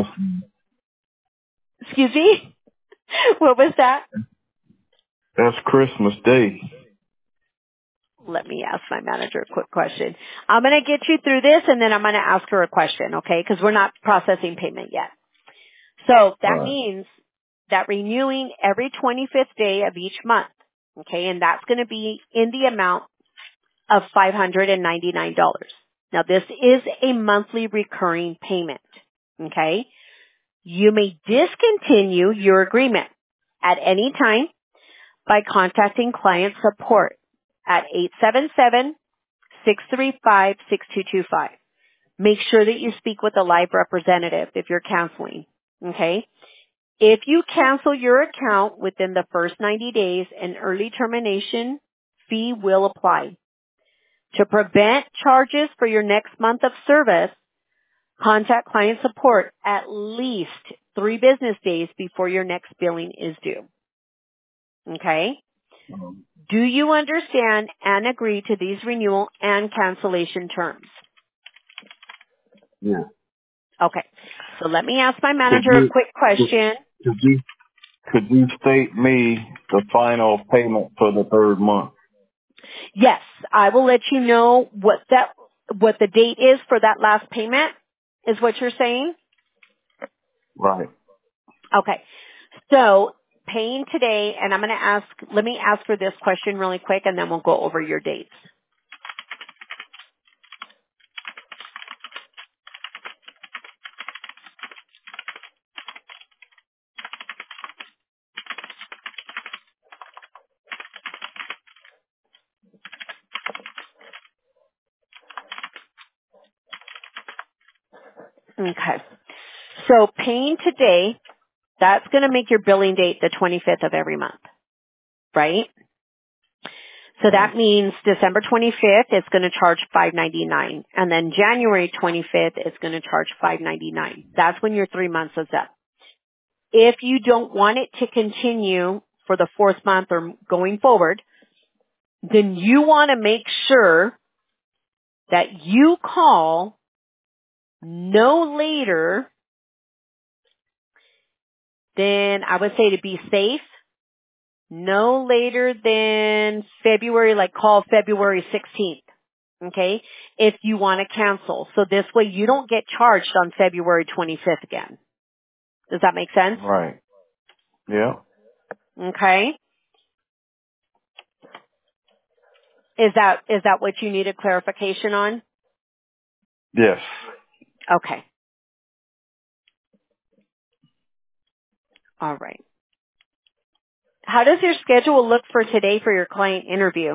Excuse me? What was that? That's Christmas Day. Let me ask my manager a quick question. I'm going to get you through this, and then I'm going to ask her a question, okay? Because we're not processing payment yet. So that Right. means that renewing every 25th day of each month, okay? And that's going to be in the amount of $599. Now, this is a monthly recurring payment, okay? You may discontinue your agreement at any time by contacting client support at 877-635-6225. Make sure that you speak with a live representative if you're canceling, okay? If you cancel your account within the first 90 days, an early termination fee will apply. To prevent charges for your next month of service, contact client support at least 3 business days before your next billing is due. Okay? Um, Do you understand and agree to these renewal and cancellation terms? yeah. Okay. So let me ask my Could manager a you quick question. could you state me the final payment for the 3rd month? Yes, I will let you know what the date is for that last payment, is what you're saying? Right. Okay. So paying today, and let me ask her this question really quick, and then we'll go over your dates. Okay. So paying today, that's going to make your billing date the 25th of every month, right? So that Right. means December 25th, it's going to charge $599. And then January 25th, it's going to charge $599. That's when your 3 months is up. If you don't want it to continue for the 4th month or going forward, then you want to make sure that you call no later than, I would say to be safe, no later than February, like call February 16th. okay, if you want to cancel. So this way you don't get charged on February 25th again. Does that make sense? Right. Yeah. Okay. Is that what you needed clarification on? Yes. Okay. All right. How does your schedule look for today for your client interview?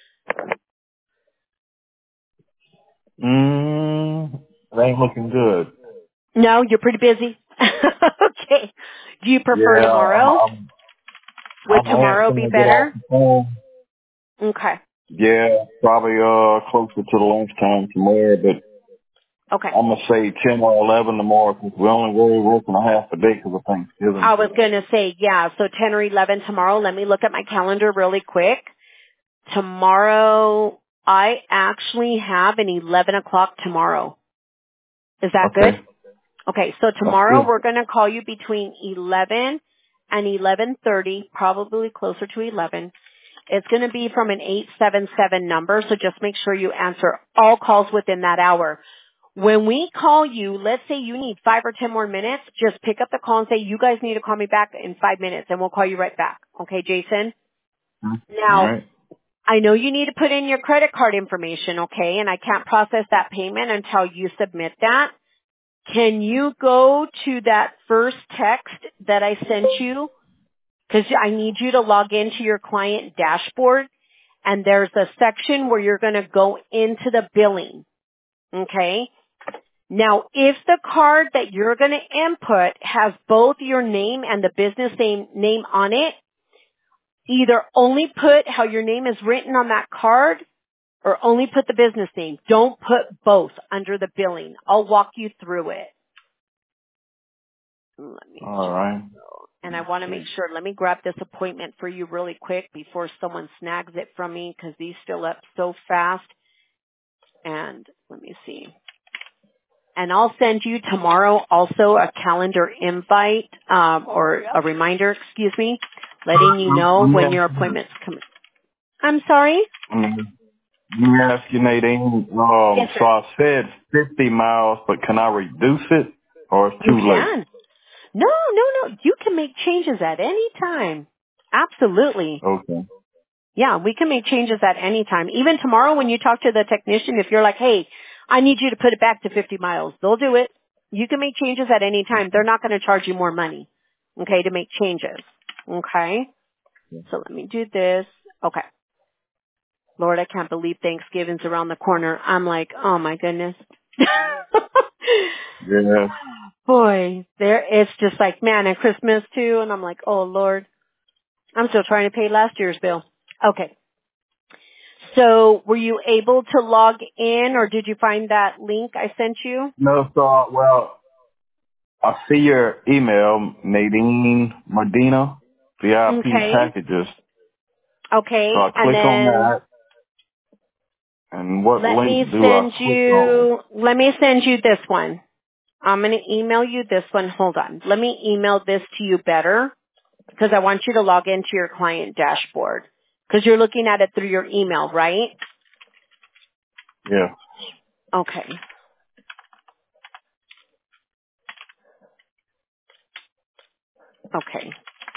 It ain't looking good. No, you're pretty busy. Okay. Do you prefer Yeah, tomorrow? Would I'm tomorrow answering be to get off better? the phone. Okay. Yeah, probably closer to the lunchtime tomorrow, but Okay. I'm gonna say 10 or 11 tomorrow because we only really working a half a day because of Thanksgiving. I was going to say, yeah, so 10 or 11 tomorrow. Let me look at my calendar really quick. Tomorrow, I actually have an 11 o'clock tomorrow. Is that good? Okay, Okay, so that's tomorrow good. we're going to call you between 11 and 11:30, probably closer to 11. It's going to be from an 877 number, so just make sure you answer all calls within that hour. When we call you, let's say you need 5 or 10 more minutes, just pick up the call and say, you guys need to call me back in 5 minutes, and we'll call you right back. Okay, Jason? All Now, right. I know you need to put in your credit card information, okay, and I can't process that payment until you submit that. Can you go to that first text that I sent you? Because I need you to log into your client dashboard, and there's a section where you're going to go into the billing, okay? Now, if the card that you're going to input has both your name and the business name on it, either only put how your name is written on that card or only put the business name. Don't put both under the billing. I'll walk you through it. Let me All just right. go. And I want to make Okay. sure, let me grab this appointment for you really quick before someone snags it from me because these fill up so fast. And let me see. And I'll send you tomorrow also a calendar invite, or a reminder, excuse me, letting you know when your appointment's coming. I'm sorry? Let me ask you, Nadine. Yes, So sir. I said 50 miles, but can I reduce it, or it's You too late? can. No. You can make changes at any time. Absolutely. Okay. Yeah, we can make changes at any time. Even tomorrow when you talk to the technician, if you're like, hey, I need you to put it back to 50 miles, they'll do it. You can make changes at any time. They're not going to charge you more money, okay, to make changes. Okay? So let me do this. Okay. Lord, I can't believe Thanksgiving's around the corner. I'm like, oh my goodness. Yeah. Boy, it's just like, man, and Christmas too. And I'm like, oh Lord, I'm still trying to pay last year's bill. Okay. So were you able to log in or did you find that link I sent you? No, so, well, I see your email, Nadine Medina, VIP Okay. packages. Okay. So I And click on then that, and what link do I click on? let me send you this one. I'm going to email you this one. Hold on. Let me email this to you better because I want you to log into your client dashboard because you're looking at it through your email, right? Yeah. Okay. Okay.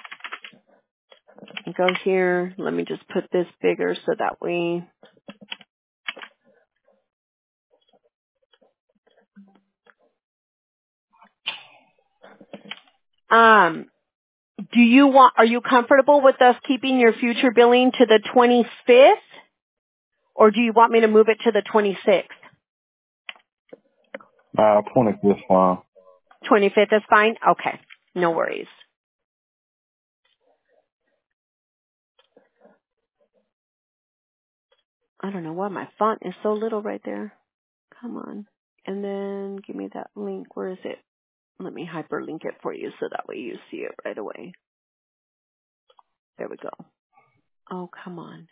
Go here. Let me just put this bigger so that we, are you comfortable with us keeping your future billing to the 25th or do you want me to move it to the 26th? 20 is fine. 25th is fine? Okay. No worries. I don't know why my font is so little right there. Come on. And then give me that link. Where is it? Let me hyperlink it for you so that way you see it right away. There we go. Oh, come on.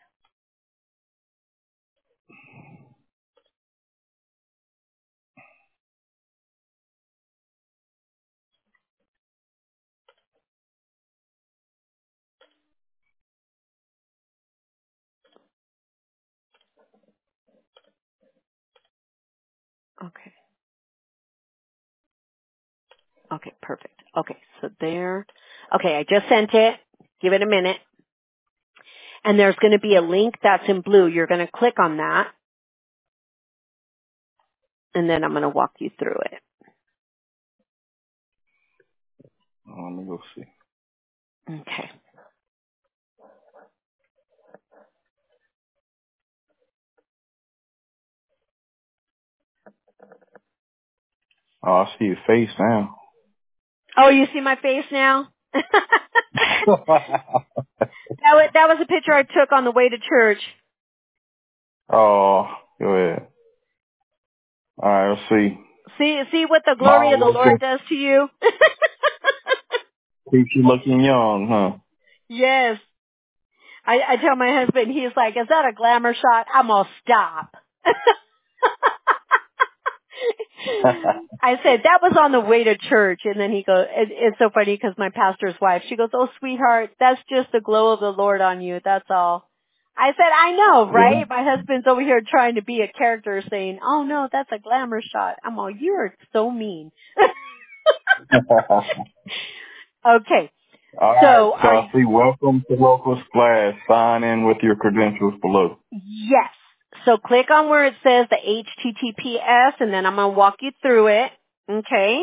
Okay. Okay, perfect. Okay, so there. Okay, I just sent it. Give it a minute. And there's going to be a link that's in blue. You're going to click on that. And then I'm going to walk you through it. Let me go see. Okay. Oh, I see your face now. Oh, you see my face now? that was a picture I took on the way to church. Oh, go ahead. All right, let's see. See what the glory My of the Lord does to you? keeps you looking young, huh? Yes. I tell my husband, he's like, is that a glamour shot? I'm going to stop. I said, that was on the way to church. And then he goes, it's so funny because my pastor's wife, she goes, oh, sweetheart, that's just the glow of the Lord on you. That's all. I said, I know, right? My husband's over here trying to be a character saying, oh, no, that's a glamour shot. I'm all, you are so mean. Okay. All right, So so I see welcome to local class. Sign in with your credentials below. yes. So click on where it says the HTTPS and then I'm going to walk you through it. Okay.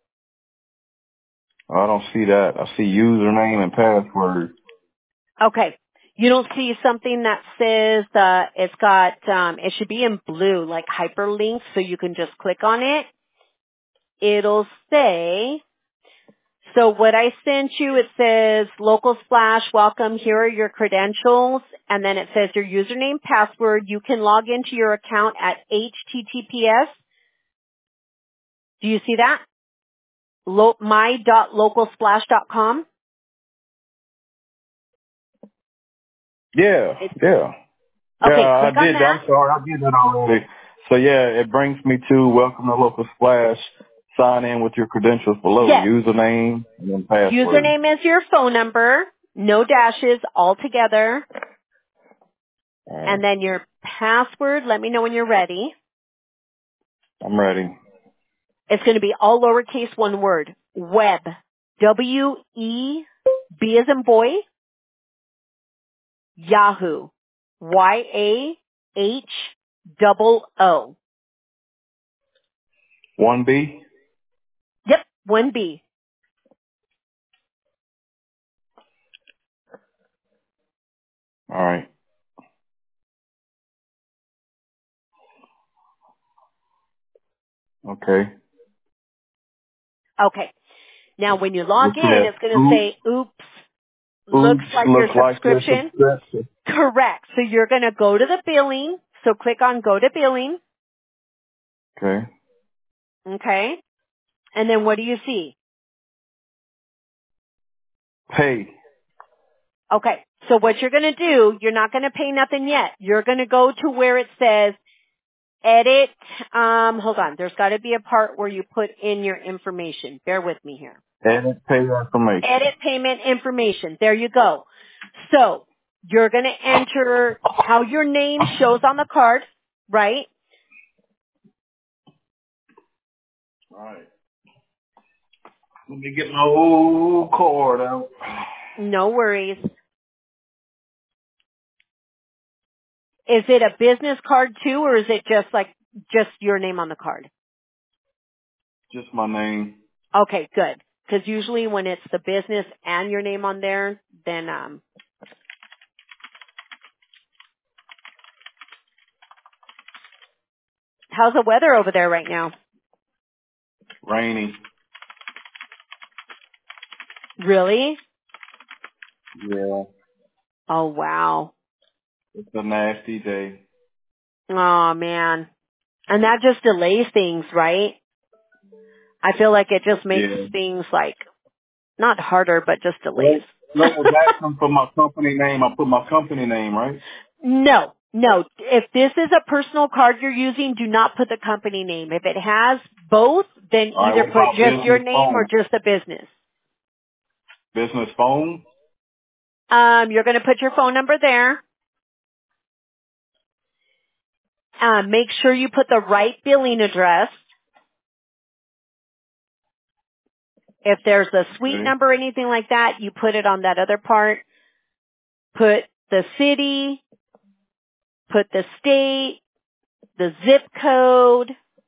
I don't see that. I see username and password. Okay. You don't see something that says it's got, it should be in blue, like hyperlinks, so you can just click on it. It'll say, so what I sent you, it says local splash, welcome, here are your credentials, and then it says your username, password. You can log into your account at HTTPS. Do you see that? my.localsplash.com. Yeah. Yeah, Okay, I click on did. I'm that. sorry, I did that already. So yeah, it brings me to welcome to local splash. Sign in with your credentials below. Yes. Username and then password. Username is your phone number, no dashes, all together. All right, And then your password, let me know when you're ready. I'm ready. It's going to be all lowercase, one word. Web. W-E-B as in boy. Yahoo. Y-A-H-O-O. 1B. Yep, one B. All right. Okay. Okay. Now when you log What's in, that? it's going to say, oops, looks Oops, like your looks like your subscription. subscription. Correct. So you're going to go to the billing. So click on go to billing. Okay. Okay. And then what do you see? Pay. Okay. So what you're going to do, you're not going to pay nothing yet. You're going to go to where it says edit. Hold on. There's got to be a part where you put in your information. Bear with me here. Edit pay information. Edit payment information. There you go. So you're going to enter how your name shows on the card, right? All right. Let me get my old card out. No worries. Is it a business card too, or is it just your name on the card? Just my name. Okay, good. Because usually when it's the business and your name on there, then how's the weather over there right now? Rainy. Really? Yeah. Oh wow. It's a nasty day. Oh man. And that just delays things, right? I feel like it just makes Yeah. things like not harder, but just Well, delays. no, it was asking for my company name. I put my company name, right? No. If this is a personal card you're using, do not put the company name. If it has both, then All right, either what put about just your business name or phone? just the business. Business phone? You're going to put your phone number there. make sure you put the right billing address. If there's a suite number or anything like that, you put it on that other part. Put the city, put the state, the zip code,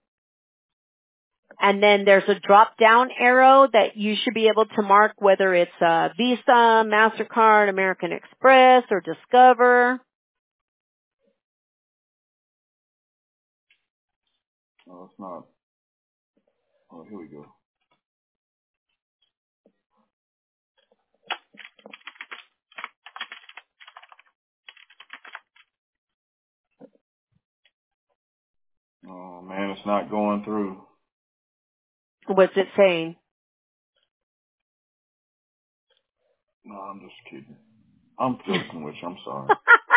and then there's a drop-down arrow that you should be able to mark whether it's a Visa, MasterCard, American Express, or Discover. No, it's not. Oh, here we go. Oh, man, it's not going through. What's it saying? No, I'm just kidding. I'm joking with you. I'm sorry.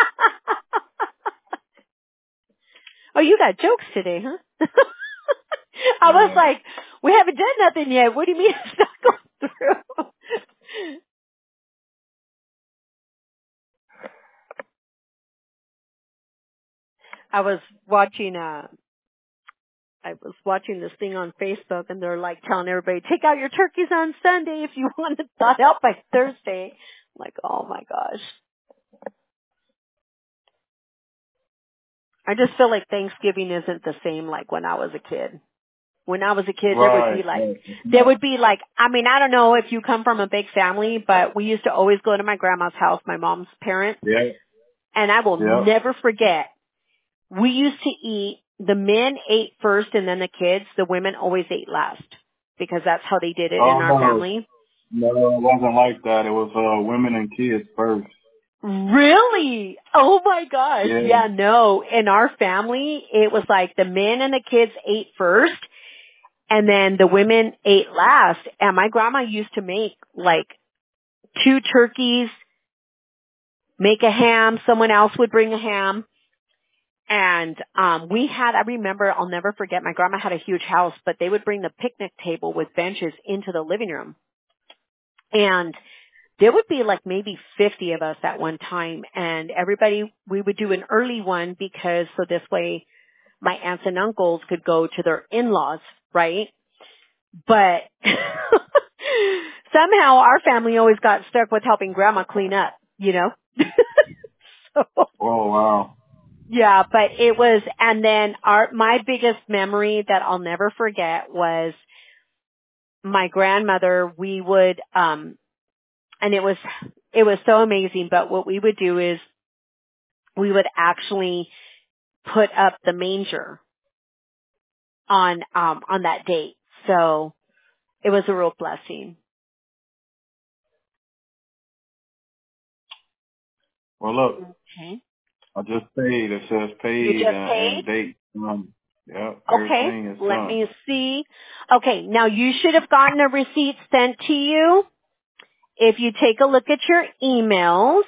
Oh, you got jokes today, huh? I was like, we haven't done nothing yet. What do you mean it's not going through? I was watching this thing on Facebook, and they're like telling everybody, take out your turkeys on Sunday if you want it thawed out by Thursday. I'm like, oh my gosh. I just feel like Thanksgiving isn't the same like when I was a kid. When I was a kid, there would be like, I mean, I don't know if you come from a big family, but we used to always go to my grandma's house, my mom's parents. Yeah. And I will never forget, we used to eat, the men ate first and then the kids, the women always ate last. Because that's how they did it in our family. No, it wasn't like that. It was women and kids first. Really? Oh my gosh. Yeah, no. In our family, it was like the men and the kids ate first. And then the women ate last. And my grandma used to make like 2 turkeys, make a ham. Someone else would bring a ham. And I remember, I'll never forget, my grandma had a huge house, but they would bring the picnic table with benches into the living room. And there would be like maybe 50 of us at one time. And everybody, we would do an early one because so this way my aunts and uncles could go to their in-laws, right? But somehow our family always got stuck with helping grandma clean up, you know? So, oh, wow. Yeah, but it was, and then my biggest memory that I'll never forget was my grandmother, we would, and it was so amazing, but what we would do is we would actually put up the manger on that date. So it was a real blessing. Well, look, okay. I just paid. It says paid and date. Yeah, everything is done. Let me see. Okay, now you should have gotten a receipt sent to you. If you take a look at your emails,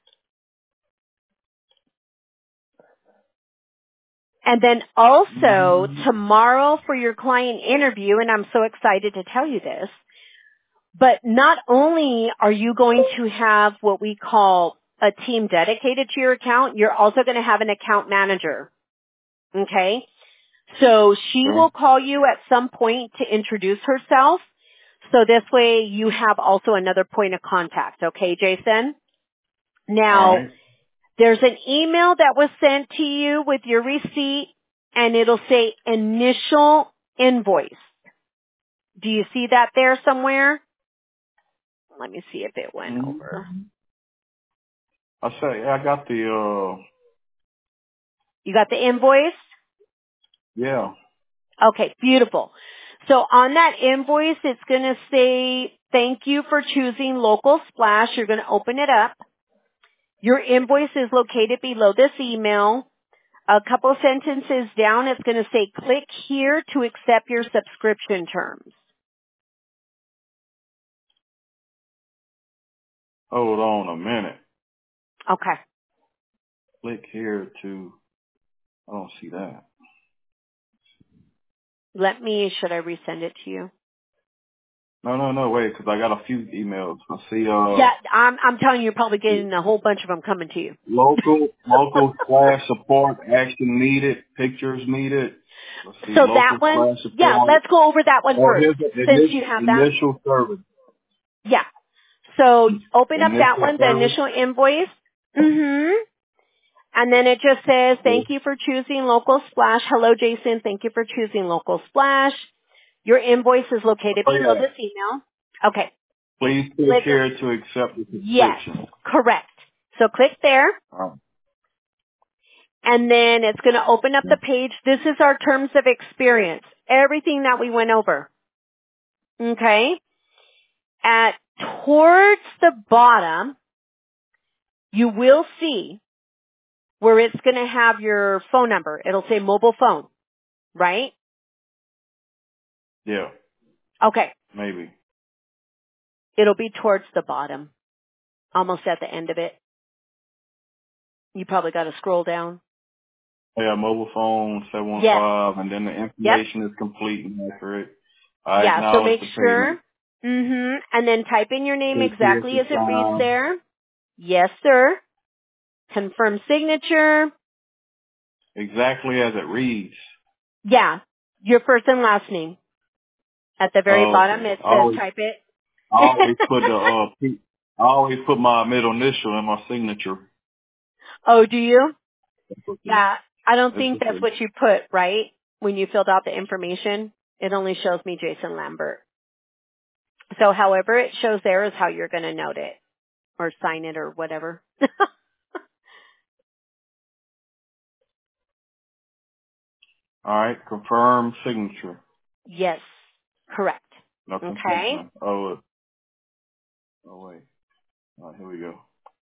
and then also tomorrow for your client interview, and I'm so excited to tell you this, but not only are you going to have what we call a team dedicated to your account, you're also going to have an account manager. Okay? So she will call you at some point to introduce herself. So this way you have also another point of contact. Okay, Jason? Now, there's an email that was sent to you with your receipt, and it'll say initial invoice. Do you see that there somewhere? Let me see if it went over. I got the, You got the invoice? Yeah. Okay, beautiful. So on that invoice, it's going to say, thank you for choosing Local Splash. You're going to open it up. Your invoice is located below this email. A couple sentences down, it's going to say, click here to accept your subscription terms. Hold on a minute. Okay. Click here to, I don't see that. Should I resend it to you? No, wait, because I got a few emails. I see, Yeah, I'm telling you, you're probably getting a whole bunch of them coming to you. local / support, action needed, pictures needed. Let's see, So that local one, / support. yeah, let's go over that one Oh, first, here's the since you have that. initial service. Yeah. So open up that Initial one, the service. initial invoice. And then it just says, thank you for choosing Local Splash. Hello, Jason. Thank you for choosing Local Splash. Your invoice is located Oh, below yeah. this email. Okay. Please click here to accept the Yes, subscription. correct. So click there, Oh. and then it's going to open up the page. This is our terms of experience. Everything that we went over. Okay? Towards the bottom, you will see where it's going to have your phone number. It'll say mobile phone, right? Yeah, Okay. maybe. It'll be towards the bottom, almost at the end of it. You probably got to scroll down. Yeah, mobile phone, 715, Yes. and then the Yep. information is complete and accurate. I Yeah, so acknowledge make the sure. payment. And then type in your name Click here exactly to as it reads sign. there. Yes, sir. Confirm signature. Exactly as it reads. Yeah. Your first and last name. At the very Oh, bottom okay. it says type it. I always put I always put my middle initial in my signature. Oh, do you? That's okay. Yeah. I don't That's think that's okay. what you put, right? When you filled out the information. It only shows me Jason Lambert. So however it shows there is how you're going to note it. Or sign it or whatever. All right. Confirm signature. Yes. Correct. No Okay. confirm. Oh, wait. All right, here we go.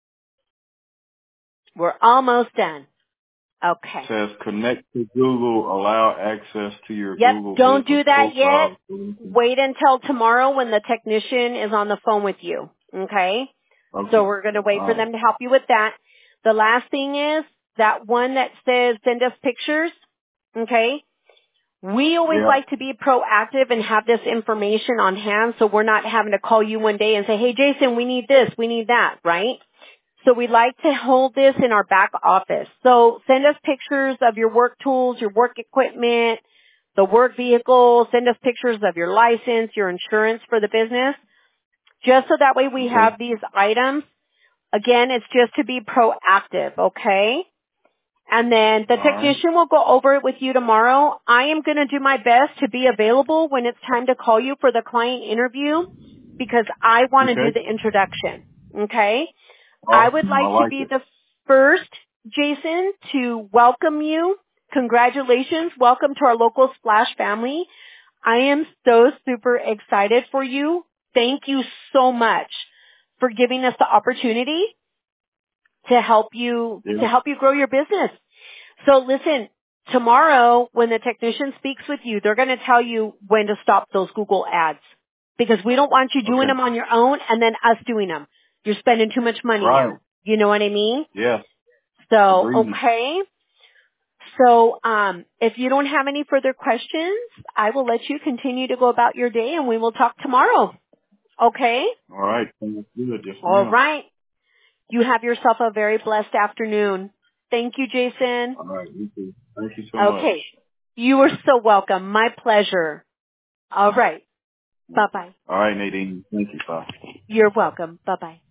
We're almost done. Okay. It says connect to Google, allow access to your Yep, Google don't business do that yet. profile. Wait until tomorrow when the technician is on the phone with you. Okay? So Okay. we're going to wait All for right. them to help you with that. The last thing is that one that says send us pictures. Okay? We always Yeah. like to be proactive and have this information on hand so we're not having to call you one day and say, hey Jason, we need this, we need that, right? So we like to hold this in our back office. So send us pictures of your work tools, your work equipment, the work vehicle. Send us pictures of your license, your insurance for the business. Just so that way we Okay. have these items. Again, it's just to be proactive, okay? And then the All right. technician will go over it with you tomorrow. I am going to do my best to be available when it's time to call you for the client interview because I want to do Okay. the introduction, okay? I would Awesome. I like to like be it. the first, Jason, to welcome you. Congratulations. Welcome to our local Splash family. I am so super excited for you. Thank you so much for giving us the opportunity to help you Yeah. grow your business. So listen, tomorrow when the technician speaks with you, they're going to tell you when to stop those Google ads because we don't want you doing Okay. them on your own and then us doing them. You're spending too much money Right. now. You know what I mean? Yeah. So, Agreed. okay. So, if you don't have any further questions, I will let you continue to go about your day and we will talk tomorrow. Okay? All right. Sounds good. Yes, All ma'am. right. You have yourself a very blessed afternoon. Thank you, Jason. All right. You too. Thank you so much. Okay. You are so welcome. My pleasure. All right. Bye-bye. All right, Nadine. Thank you. Bye. You're welcome. Bye-bye.